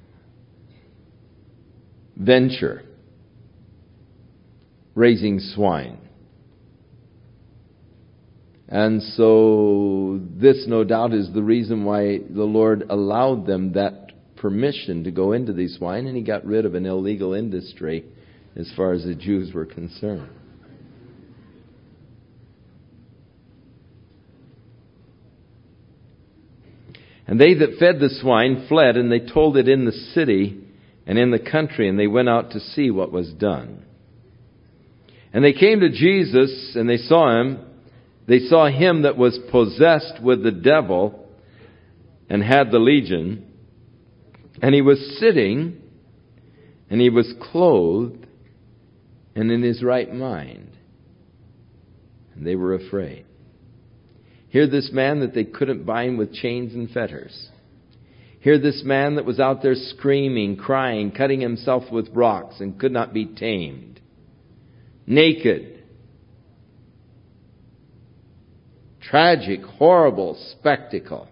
venture, raising swine. And so this, no doubt, is the reason why the Lord allowed them that permission to go into these swine, and He got rid of an illegal industry as far as the Jews were concerned. And they that fed the swine fled, and they told it in the city and in the country, and they went out to see what was done. And they came to Jesus, and they saw him. They saw him that was possessed with the devil and had the legion. And he was sitting, and he was clothed, and in his right mind. And they were afraid. Here this man that they couldn't bind with chains and fetters. Here this man that was out there screaming, crying, cutting himself with rocks and could not be tamed. Naked. Tragic, horrible spectacle.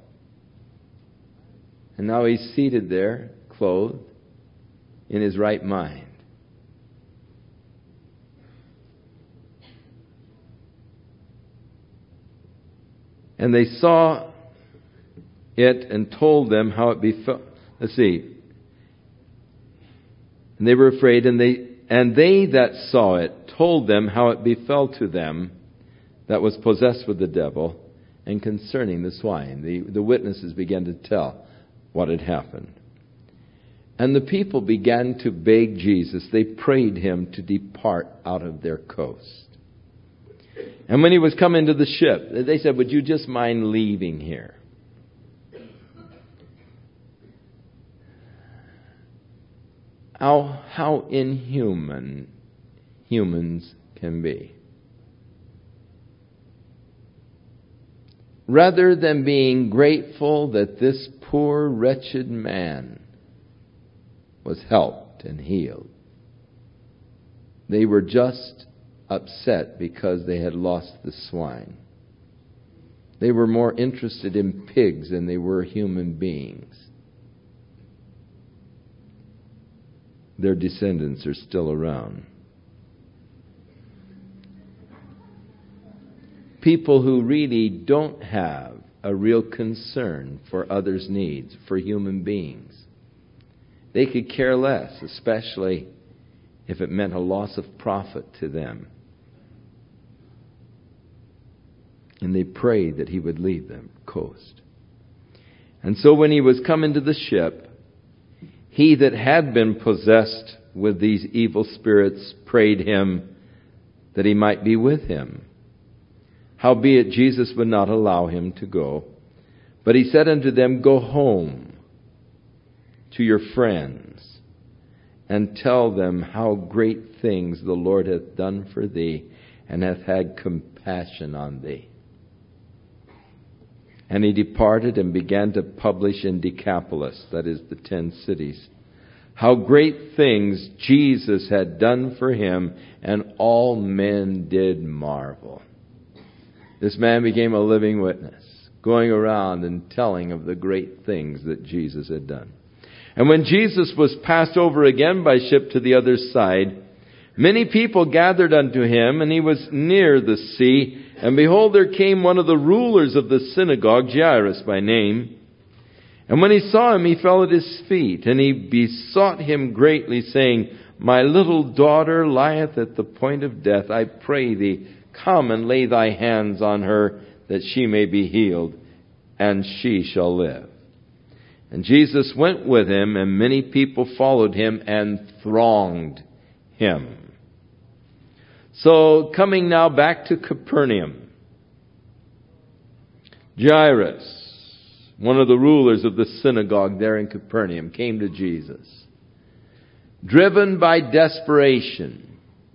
And now he's seated there, clothed, in his right mind. And they saw it and told them how it befell. Let's see. And they were afraid, and they and they that saw it told them how it befell to them that was possessed with the devil, and concerning the swine. The, the witnesses began to tell what had happened. And the people began to beg Jesus. They prayed him to depart out of their coast. And when he was come into the ship, they said, would you just mind leaving here? How, how inhuman humans can be. Rather than being grateful that this poor, wretched man was helped and healed, they were just upset because they had lost the swine. They were more interested in pigs than they were human beings. Their descendants are still around. People who really don't have a real concern for others' needs, for human beings. They could care less, especially if it meant a loss of profit to them. And they prayed that he would leave them coast. And so when he was come into the ship, he that had been possessed with these evil spirits prayed him that he might be with him. Howbeit Jesus would not allow him to go. But he said unto them, go home to your friends, and tell them how great things the Lord hath done for thee, and hath had compassion on thee. And he departed and began to publish in Decapolis, that is the ten cities, how great things Jesus had done for him, and all men did marvel. This man became a living witness, going around and telling of the great things that Jesus had done. And when Jesus was passed over again by ship to the other side, many people gathered unto him, and he was near the sea. And behold, there came one of the rulers of the synagogue, Jairus by name. And when he saw him, he fell at his feet, and he besought him greatly, saying, my little daughter lieth at the point of death. I pray thee, come and lay thy hands on her, that she may be healed, and she shall live. And Jesus went with him, and many people followed him and thronged him. So, coming now back to Capernaum, Jairus, one of the rulers of the synagogue there in Capernaum, came to Jesus, driven by desperation.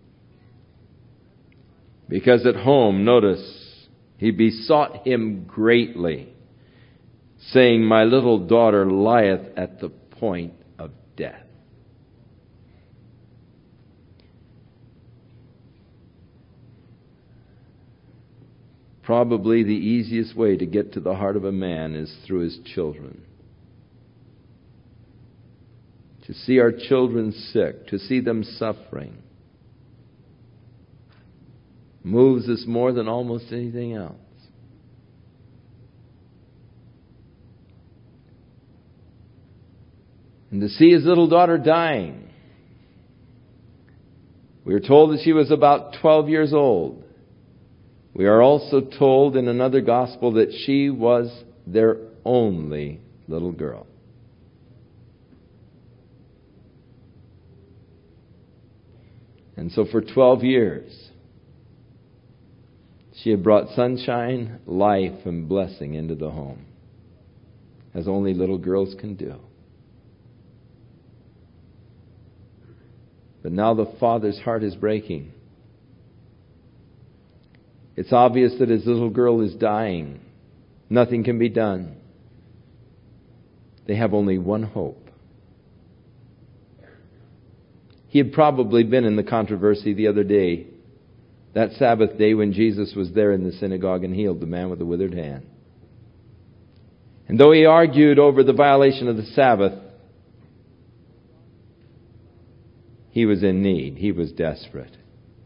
Because at home, notice, he besought him greatly, saying, my little daughter lieth at the point of death. Probably the easiest way to get to the heart of a man is through his children. To see our children sick, to see them suffering, moves us more than almost anything else. And to see his little daughter dying. We are told that she was about twelve years old. We are also told in another gospel that she was their only little girl. And so for twelve years, she had brought sunshine, life, and blessing into the home, as only little girls can do. But now the father's heart is breaking. It's obvious that his little girl is dying. Nothing can be done. They have only one hope. He had probably been in the controversy the other day, that Sabbath day when Jesus was there in the synagogue and healed the man with the withered hand. And though he argued over the violation of the Sabbath, he was in need. He was desperate.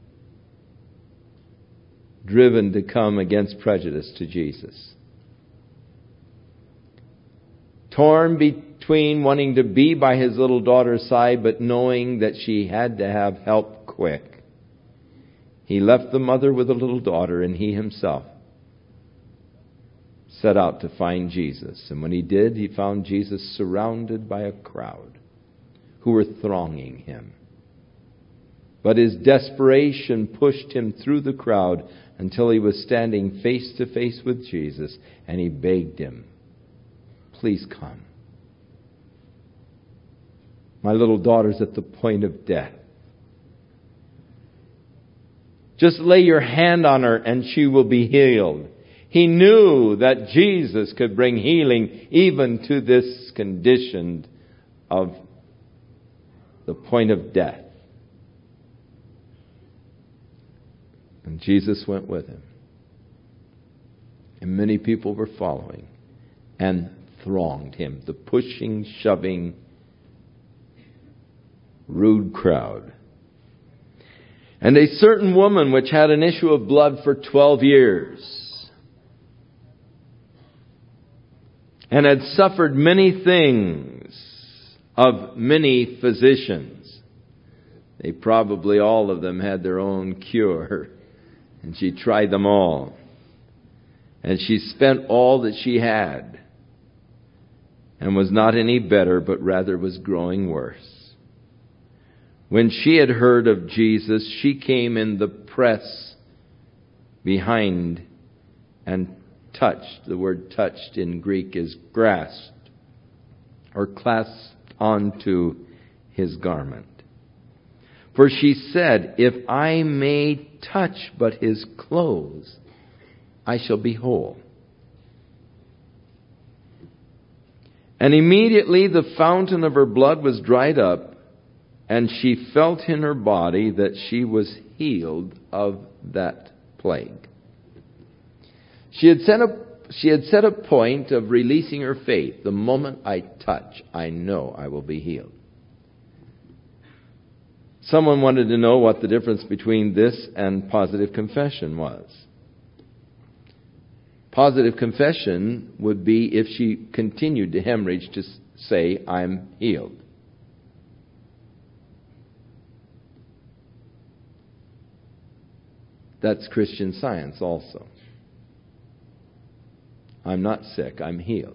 Driven to come against prejudice to Jesus. Torn between between wanting to be by his little daughter's side, but knowing that she had to have help quick. He left the mother with the little daughter, and he himself set out to find Jesus. And when he did, he found Jesus surrounded by a crowd who were thronging him. But his desperation pushed him through the crowd until he was standing face to face with Jesus, and he begged him, "Please come. My little daughter's at the point of death. Just lay your hand on her and she will be healed." He knew that Jesus could bring healing even to this condition of the point of death. And Jesus went with him. And many people were following and thronged him. The pushing, shoving, rude crowd. And a certain woman which had an issue of blood for twelve years and had suffered many things of many physicians. They probably all of them had their own cure. And she tried them all. And she spent all that she had. And was not any better, but rather was growing worse. When she had heard of Jesus, she came in the press behind and touched. The word touched in Greek is grasped or clasped onto his garment. For she said, "If I may touch but his clothes, I shall be whole." And immediately the fountain of her blood was dried up, and she felt in her body that she was healed of that plague. She had set a, she had set a point of releasing her faith. The moment I touch, I know I will be healed. Someone wanted to know what the difference between this and positive confession was. Positive confession would be if she continued to hemorrhage to say, "I'm healed." That's Christian Science also. I'm not sick, I'm healed.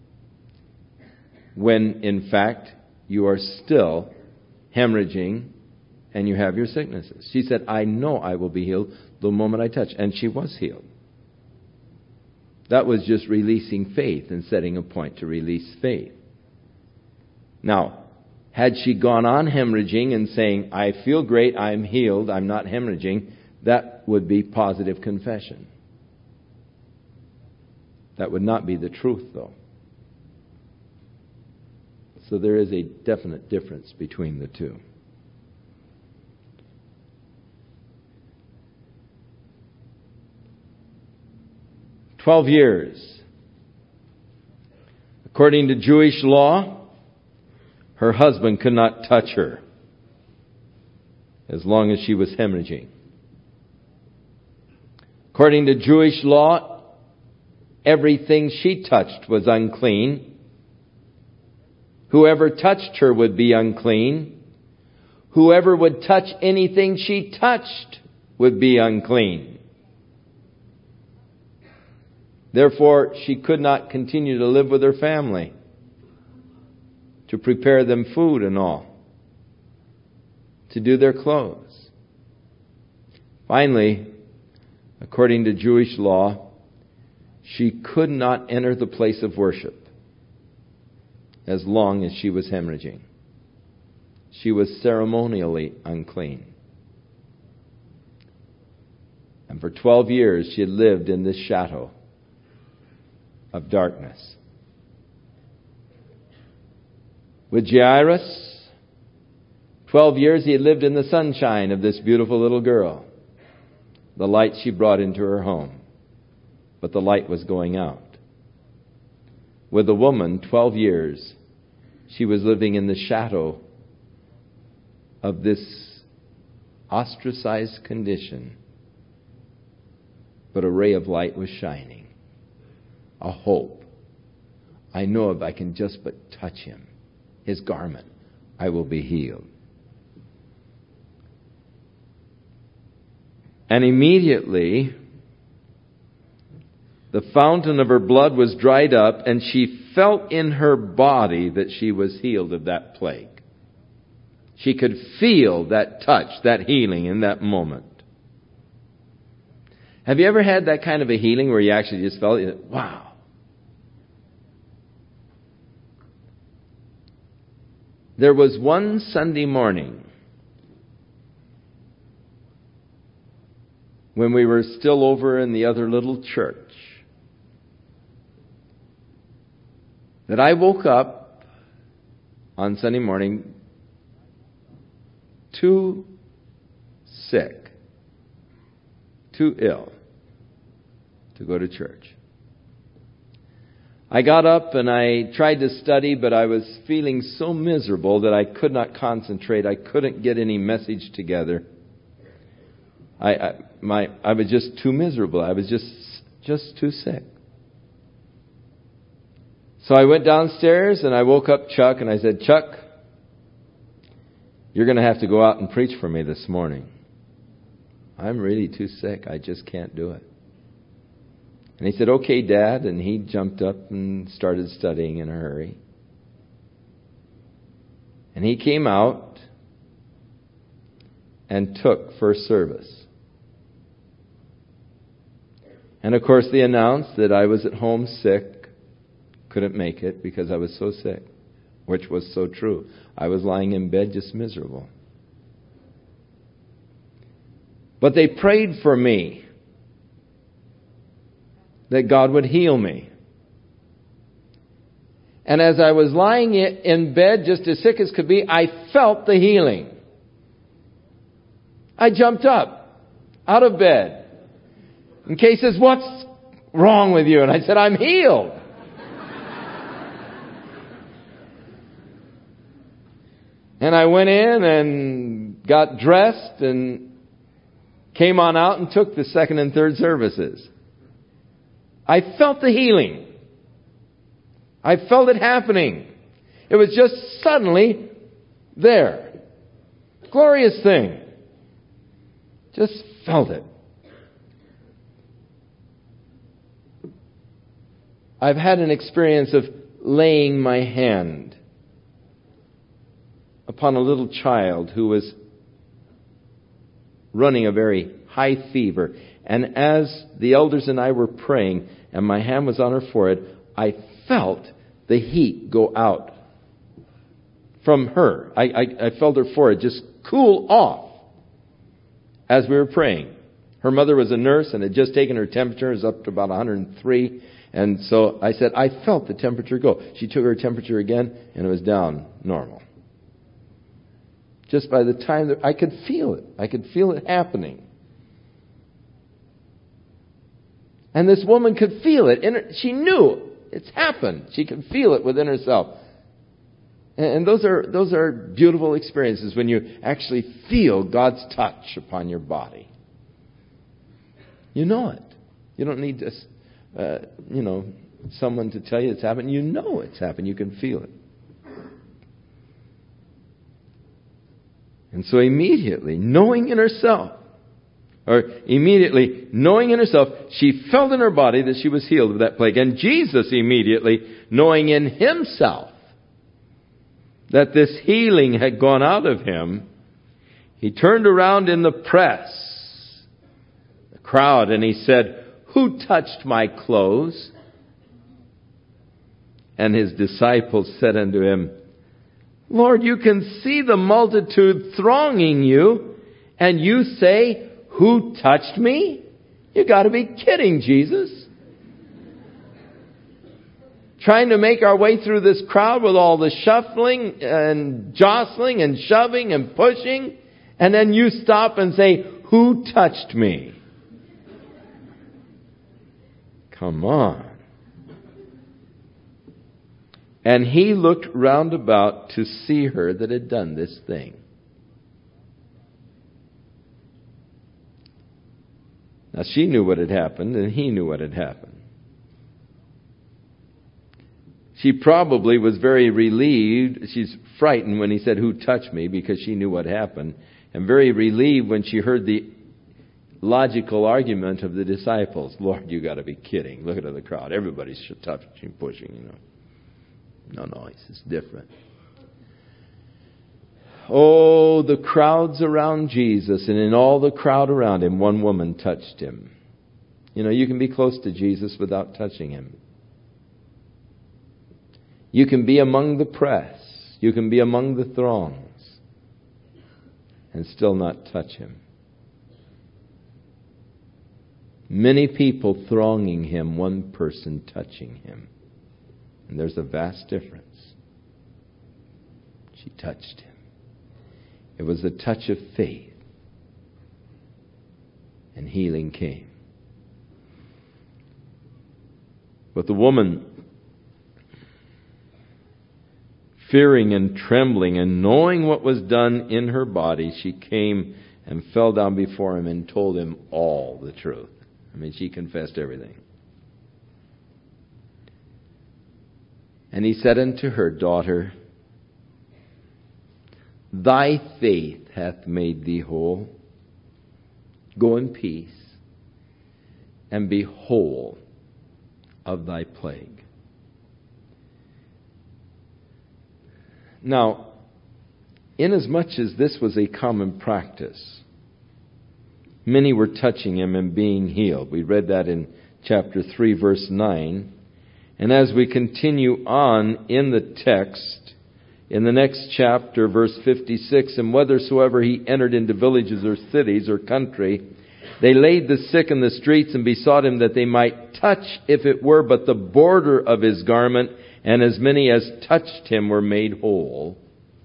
When, in fact, you are still hemorrhaging and you have your sicknesses. She said, "I know I will be healed the moment I touch." And she was healed. That was just releasing faith and setting a point to release faith. Now, had she gone on hemorrhaging and saying, "I feel great, I'm healed, I'm not hemorrhaging," that would be positive confession. That would not be the truth, though. So there is a definite difference between the two. Twelve years. According to Jewish law, her husband could not touch her as long as she was hemorrhaging. According to Jewish law, everything she touched was unclean. Whoever touched her would be unclean. Whoever would touch anything she touched would be unclean. Therefore, she could not continue to live with her family, to prepare them food and all, to do their clothes. Finally, according to Jewish law, she could not enter the place of worship as long as she was hemorrhaging. She was ceremonially unclean. And for twelve years she had lived in this shadow of darkness. With Jairus, twelve years he had lived in the sunshine of this beautiful little girl, the light she brought into her home. But the light was going out. With the woman, twelve years, she was living in the shadow of this ostracized condition. But a ray of light was shining. A hope. I know if I can just but touch him, his garment, I will be healed. And immediately, the fountain of her blood was dried up, and she felt in her body that she was healed of that plague. She could feel that touch, that healing in that moment. Have you ever had that kind of a healing where you actually just felt, wow. There was one Sunday morning when we were still over in the other little church that I woke up on Sunday morning too sick, too ill to go to church. I got up and I tried to study, but I was feeling so miserable that I could not concentrate. I couldn't get any message together. I, I my I was just too miserable. I was just just too sick. So I went downstairs and I woke up Chuck and I said, Chuck, you're going to have to go out and preach for me this morning. I'm really too sick. I just can't do it. And he said, okay, Dad. And he jumped up and started studying in a hurry. And he came out and took first service. And of course, they announced that I was at home sick, couldn't make it because I was so sick, which was so true. I was lying in bed just miserable. But they prayed for me that God would heal me. And as I was lying in bed, just as sick as could be, I felt the healing. I jumped up out of bed. And Kay says, what's wrong with you? And I said, I'm healed. And I went in and got dressed and came on out and took the second and third services. I felt the healing. I felt it happening. It was just suddenly there. Glorious thing. Just felt it. I've had an experience of laying my hand upon a little child who was running a very high fever. And as the elders and I were praying, and my hand was on her forehead, I felt the heat go out from her. I, I, I felt her forehead just cool off as we were praying. Her mother was a nurse and had just taken her temperature. It was up to about one hundred three. And so I said, I felt the temperature go. She took her temperature again, and it was down normal. Just by the time that I could feel it. I could feel it happening. And this woman could feel it. And she knew it's happened. She could feel it within herself. And those are those are beautiful experiences when you actually feel God's touch upon your body. You know it. You don't need to, uh, you know, someone to tell you it's happened. You know it's happened. You can feel it. And so immediately, knowing in herself, or immediately knowing in herself, she felt in her body that she was healed of that plague. And Jesus immediately, knowing in himself that this healing had gone out of him, he turned around in the press, the crowd, and he said, who touched my clothes? And his disciples said unto him, Lord, you can see the multitude thronging you, and you say, who touched me? You got to be kidding, Jesus. Trying to make our way through this crowd with all the shuffling and jostling and shoving and pushing, and then you stop and say, who touched me? Come on. And he looked round about to see her that had done this thing. Now she knew what had happened, and he knew what had happened. She probably was very relieved. She's frightened when he said, "Who touched me?" because she knew what happened. And very relieved when she heard the logical argument of the disciples. "Lord, you got to be kidding. Look at the crowd. Everybody's touching, pushing, you know." No, no, it's different. Oh, the crowds around Jesus, and in all the crowd around him, one woman touched him. You know, you can be close to Jesus without touching him. You can be among the press. You can be among the throngs and still not touch him. Many people thronging him, one person touching him. And there's a vast difference. She touched him. It was a touch of faith. And healing came. But the woman, fearing and trembling and knowing what was done in her body, she came and fell down before him and told him all the truth. I mean, she confessed everything. And he said unto her, "Daughter, thy faith hath made thee whole. Go in peace and be whole of thy plague." Now, inasmuch as this was a common practice, many were touching him and being healed. We read that in chapter three, verse nine. And as we continue on in the text, in the next chapter, verse fifty-six, "And whithersoever he entered into villages or cities or country, they laid the sick in the streets and besought him that they might touch, if it were but the border of his garment, and as many as touched him were made whole."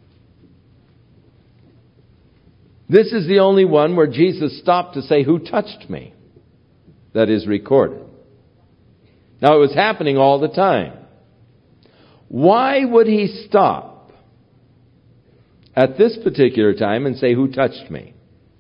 This is the only one where Jesus stopped to say, "Who touched me?" That is recorded. Now, it was happening all the time. Why would he stop at this particular time and say, "Who touched me?"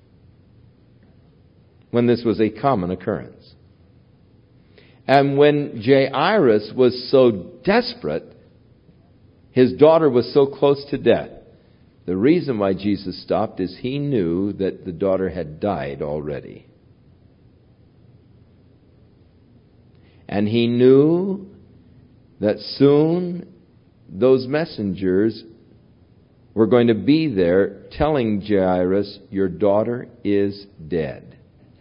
when this was a common occurrence? And when Jairus was so desperate, his daughter was so close to death, the reason why Jesus stopped is he knew that the daughter had died already. And he knew that soon those messengers were going to be there telling Jairus, "Your daughter is dead."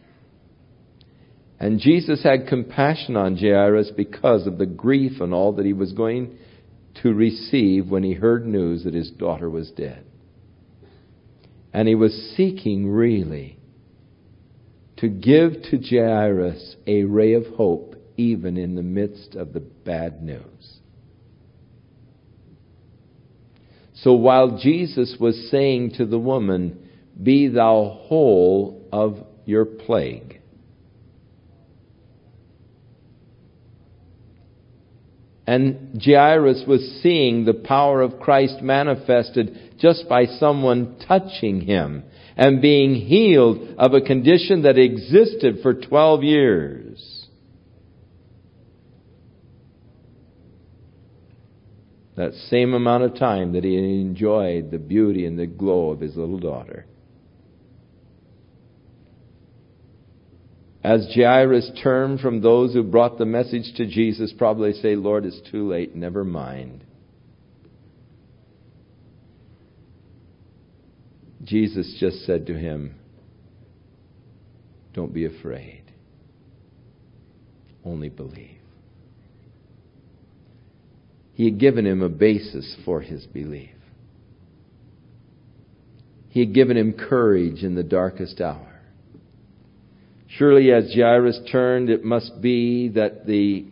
And Jesus had compassion on Jairus because of the grief and all that he was going to receive when he heard news that his daughter was dead. And he was seeking really to give to Jairus a ray of hope even in the midst of the bad news. So while Jesus was saying to the woman, "Be thou whole of your plague," and Jairus was seeing the power of Christ manifested just by someone touching him and being healed of a condition that existed for twelve years. That same amount of time that he enjoyed the beauty and the glow of his little daughter. As Jairus turned from those who brought the message to Jesus, probably say, "Lord, it's too late, never mind." Jesus just said to him, "Don't be afraid. Only believe." He had given him a basis for his belief. He had given him courage in the darkest hour. Surely as Jairus turned, it must be that the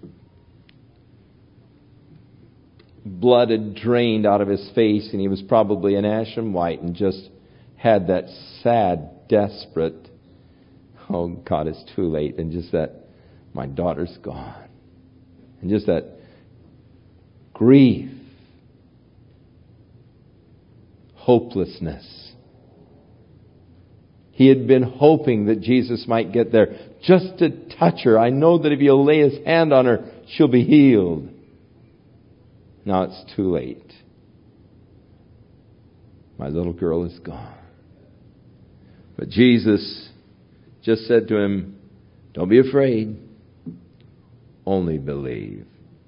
blood had drained out of his face and he was probably an ashen white and just had that sad, desperate, "Oh God, it's too late," and just that, "My daughter's gone." And just that grief, hopelessness. He had been hoping that Jesus might get there just to touch her. "I know that if he'll lay his hand on her, she'll be healed." Now it's too late. My little girl is gone. But Jesus just said to him, don't be afraid. Only believe.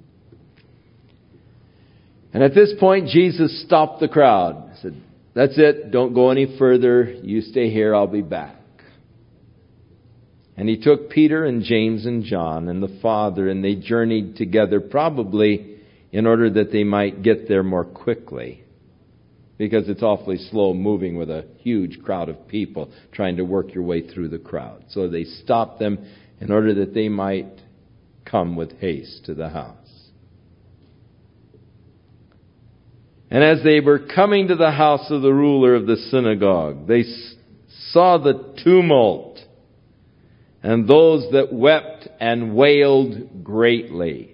And at this point, Jesus stopped the crowd. He said, that's it. Don't go any further. You stay here. I'll be back. And he took Peter and James and John and the Father, and they journeyed together, probably in order that they might get there more quickly. Because it's awfully slow moving with a huge crowd of people trying to work your way through the crowd. So they stopped them in order that they might come with haste to the house. And as they were coming to the house of the ruler of the synagogue, they saw the tumult and those that wept and wailed greatly.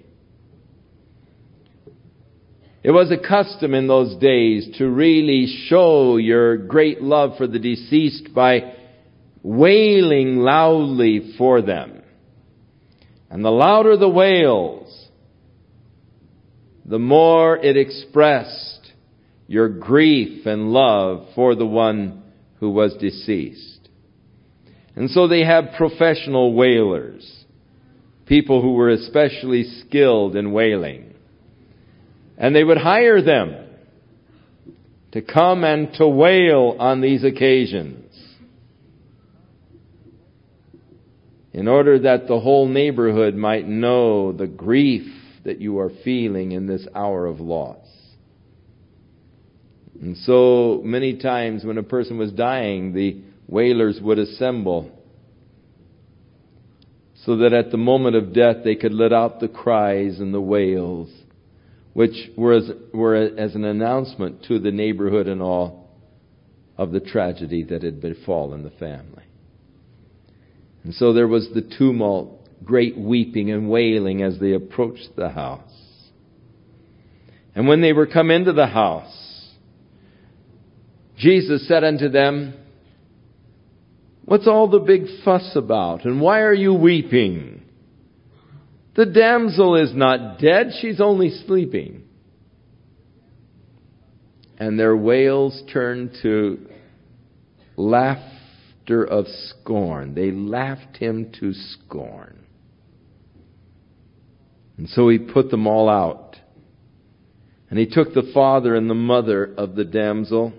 It was a custom in those days to really show your great love for the deceased by wailing loudly for them. And the louder the wails, the more it expressed your grief and love for the one who was deceased. And so they had professional wailers, people who were especially skilled in wailing. And they would hire them to come and to wail on these occasions in order that the whole neighborhood might know the grief that you are feeling in this hour of loss. And so many times when a person was dying, the wailers would assemble so that at the moment of death they could let out the cries and the wails, which were as, were as an announcement to the neighborhood and all of the tragedy that had befallen the family. And so there was the tumult, great weeping and wailing as they approached the house. And when they were come into the house, Jesus said unto them, what's all the big fuss about? And why are you weeping? The damsel is not dead, she's only sleeping. And their wails turned to laughter of scorn. They laughed him to scorn. And so he put them all out. And he took the father and the mother of the damsel,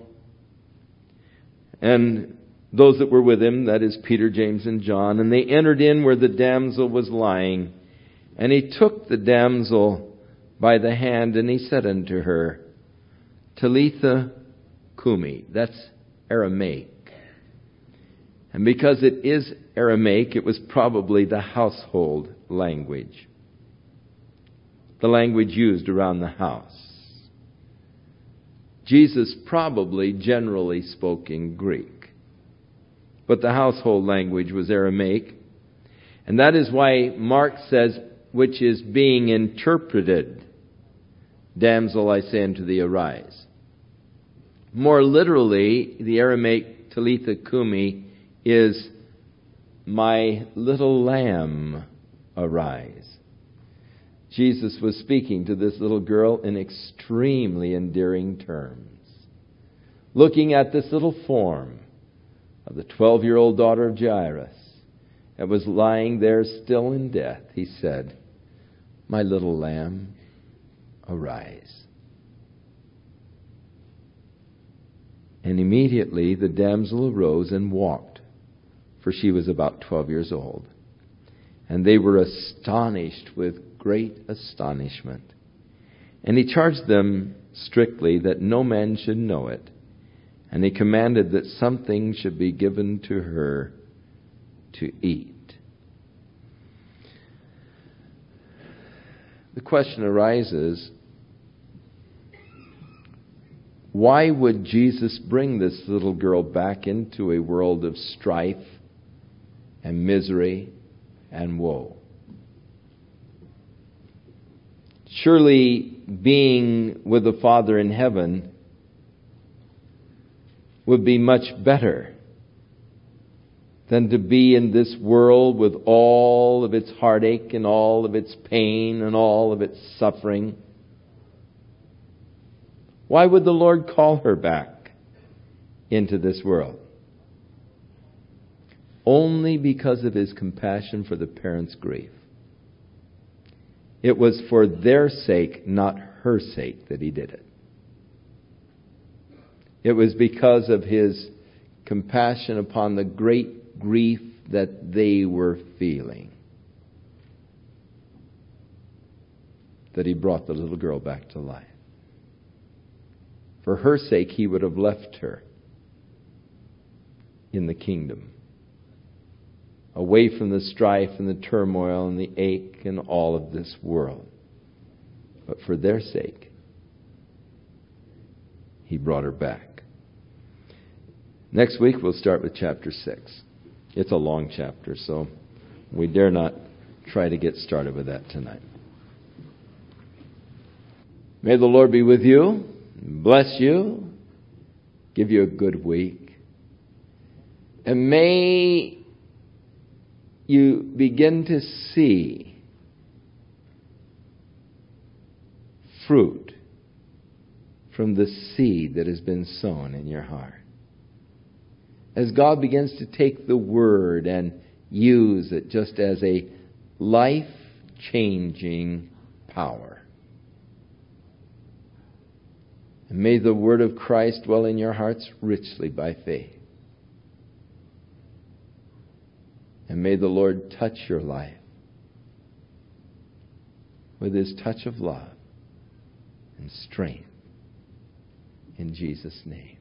and those that were with him, that is Peter, James, and John, and they entered in where the damsel was lying. And he took the damsel by the hand, and he said unto her, Talitha Kumi. That's Aramaic. And because it is Aramaic, it was probably the household language. The language used around the house. Jesus probably generally spoke in Greek. But the household language was Aramaic. And that is why Mark says, which is being interpreted, damsel, I say unto thee, arise. More literally, the Aramaic Talitha Kumi is, my little lamb, arise. Jesus was speaking to this little girl in extremely endearing terms. Looking at this little form of the twelve-year-old daughter of Jairus that was lying there still in death, he said, my little lamb, arise. And immediately the damsel arose and walked, for she was about twelve years old. And they were astonished with great astonishment. And he charged them strictly that no man should know it. And he commanded that something should be given to her to eat. The question arises, why would Jesus bring this little girl back into a world of strife and misery and woe? Surely being with the Father in heaven would be much better than to be in this world with all of its heartache and all of its pain and all of its suffering. Why would the Lord call her back into this world? Only because of His compassion for the parents' grief. It was for their sake, not her sake, that He did it. It was because of His compassion upon the great grief that they were feeling that He brought the little girl back to life. For her sake, He would have left her in the kingdom, away from the strife and the turmoil and the ache and all of this world. But for their sake, He brought her back. Next week, we'll start with chapter six. It's a long chapter, so we dare not try to get started with that tonight. May the Lord be with you, bless you, give you a good week, and may you begin to see fruit from the seed that has been sown in your heart. As God begins to take the Word and use it just as a life-changing power. And may the Word of Christ dwell in your hearts richly by faith. And may the Lord touch your life with His touch of love and strength. In Jesus' name.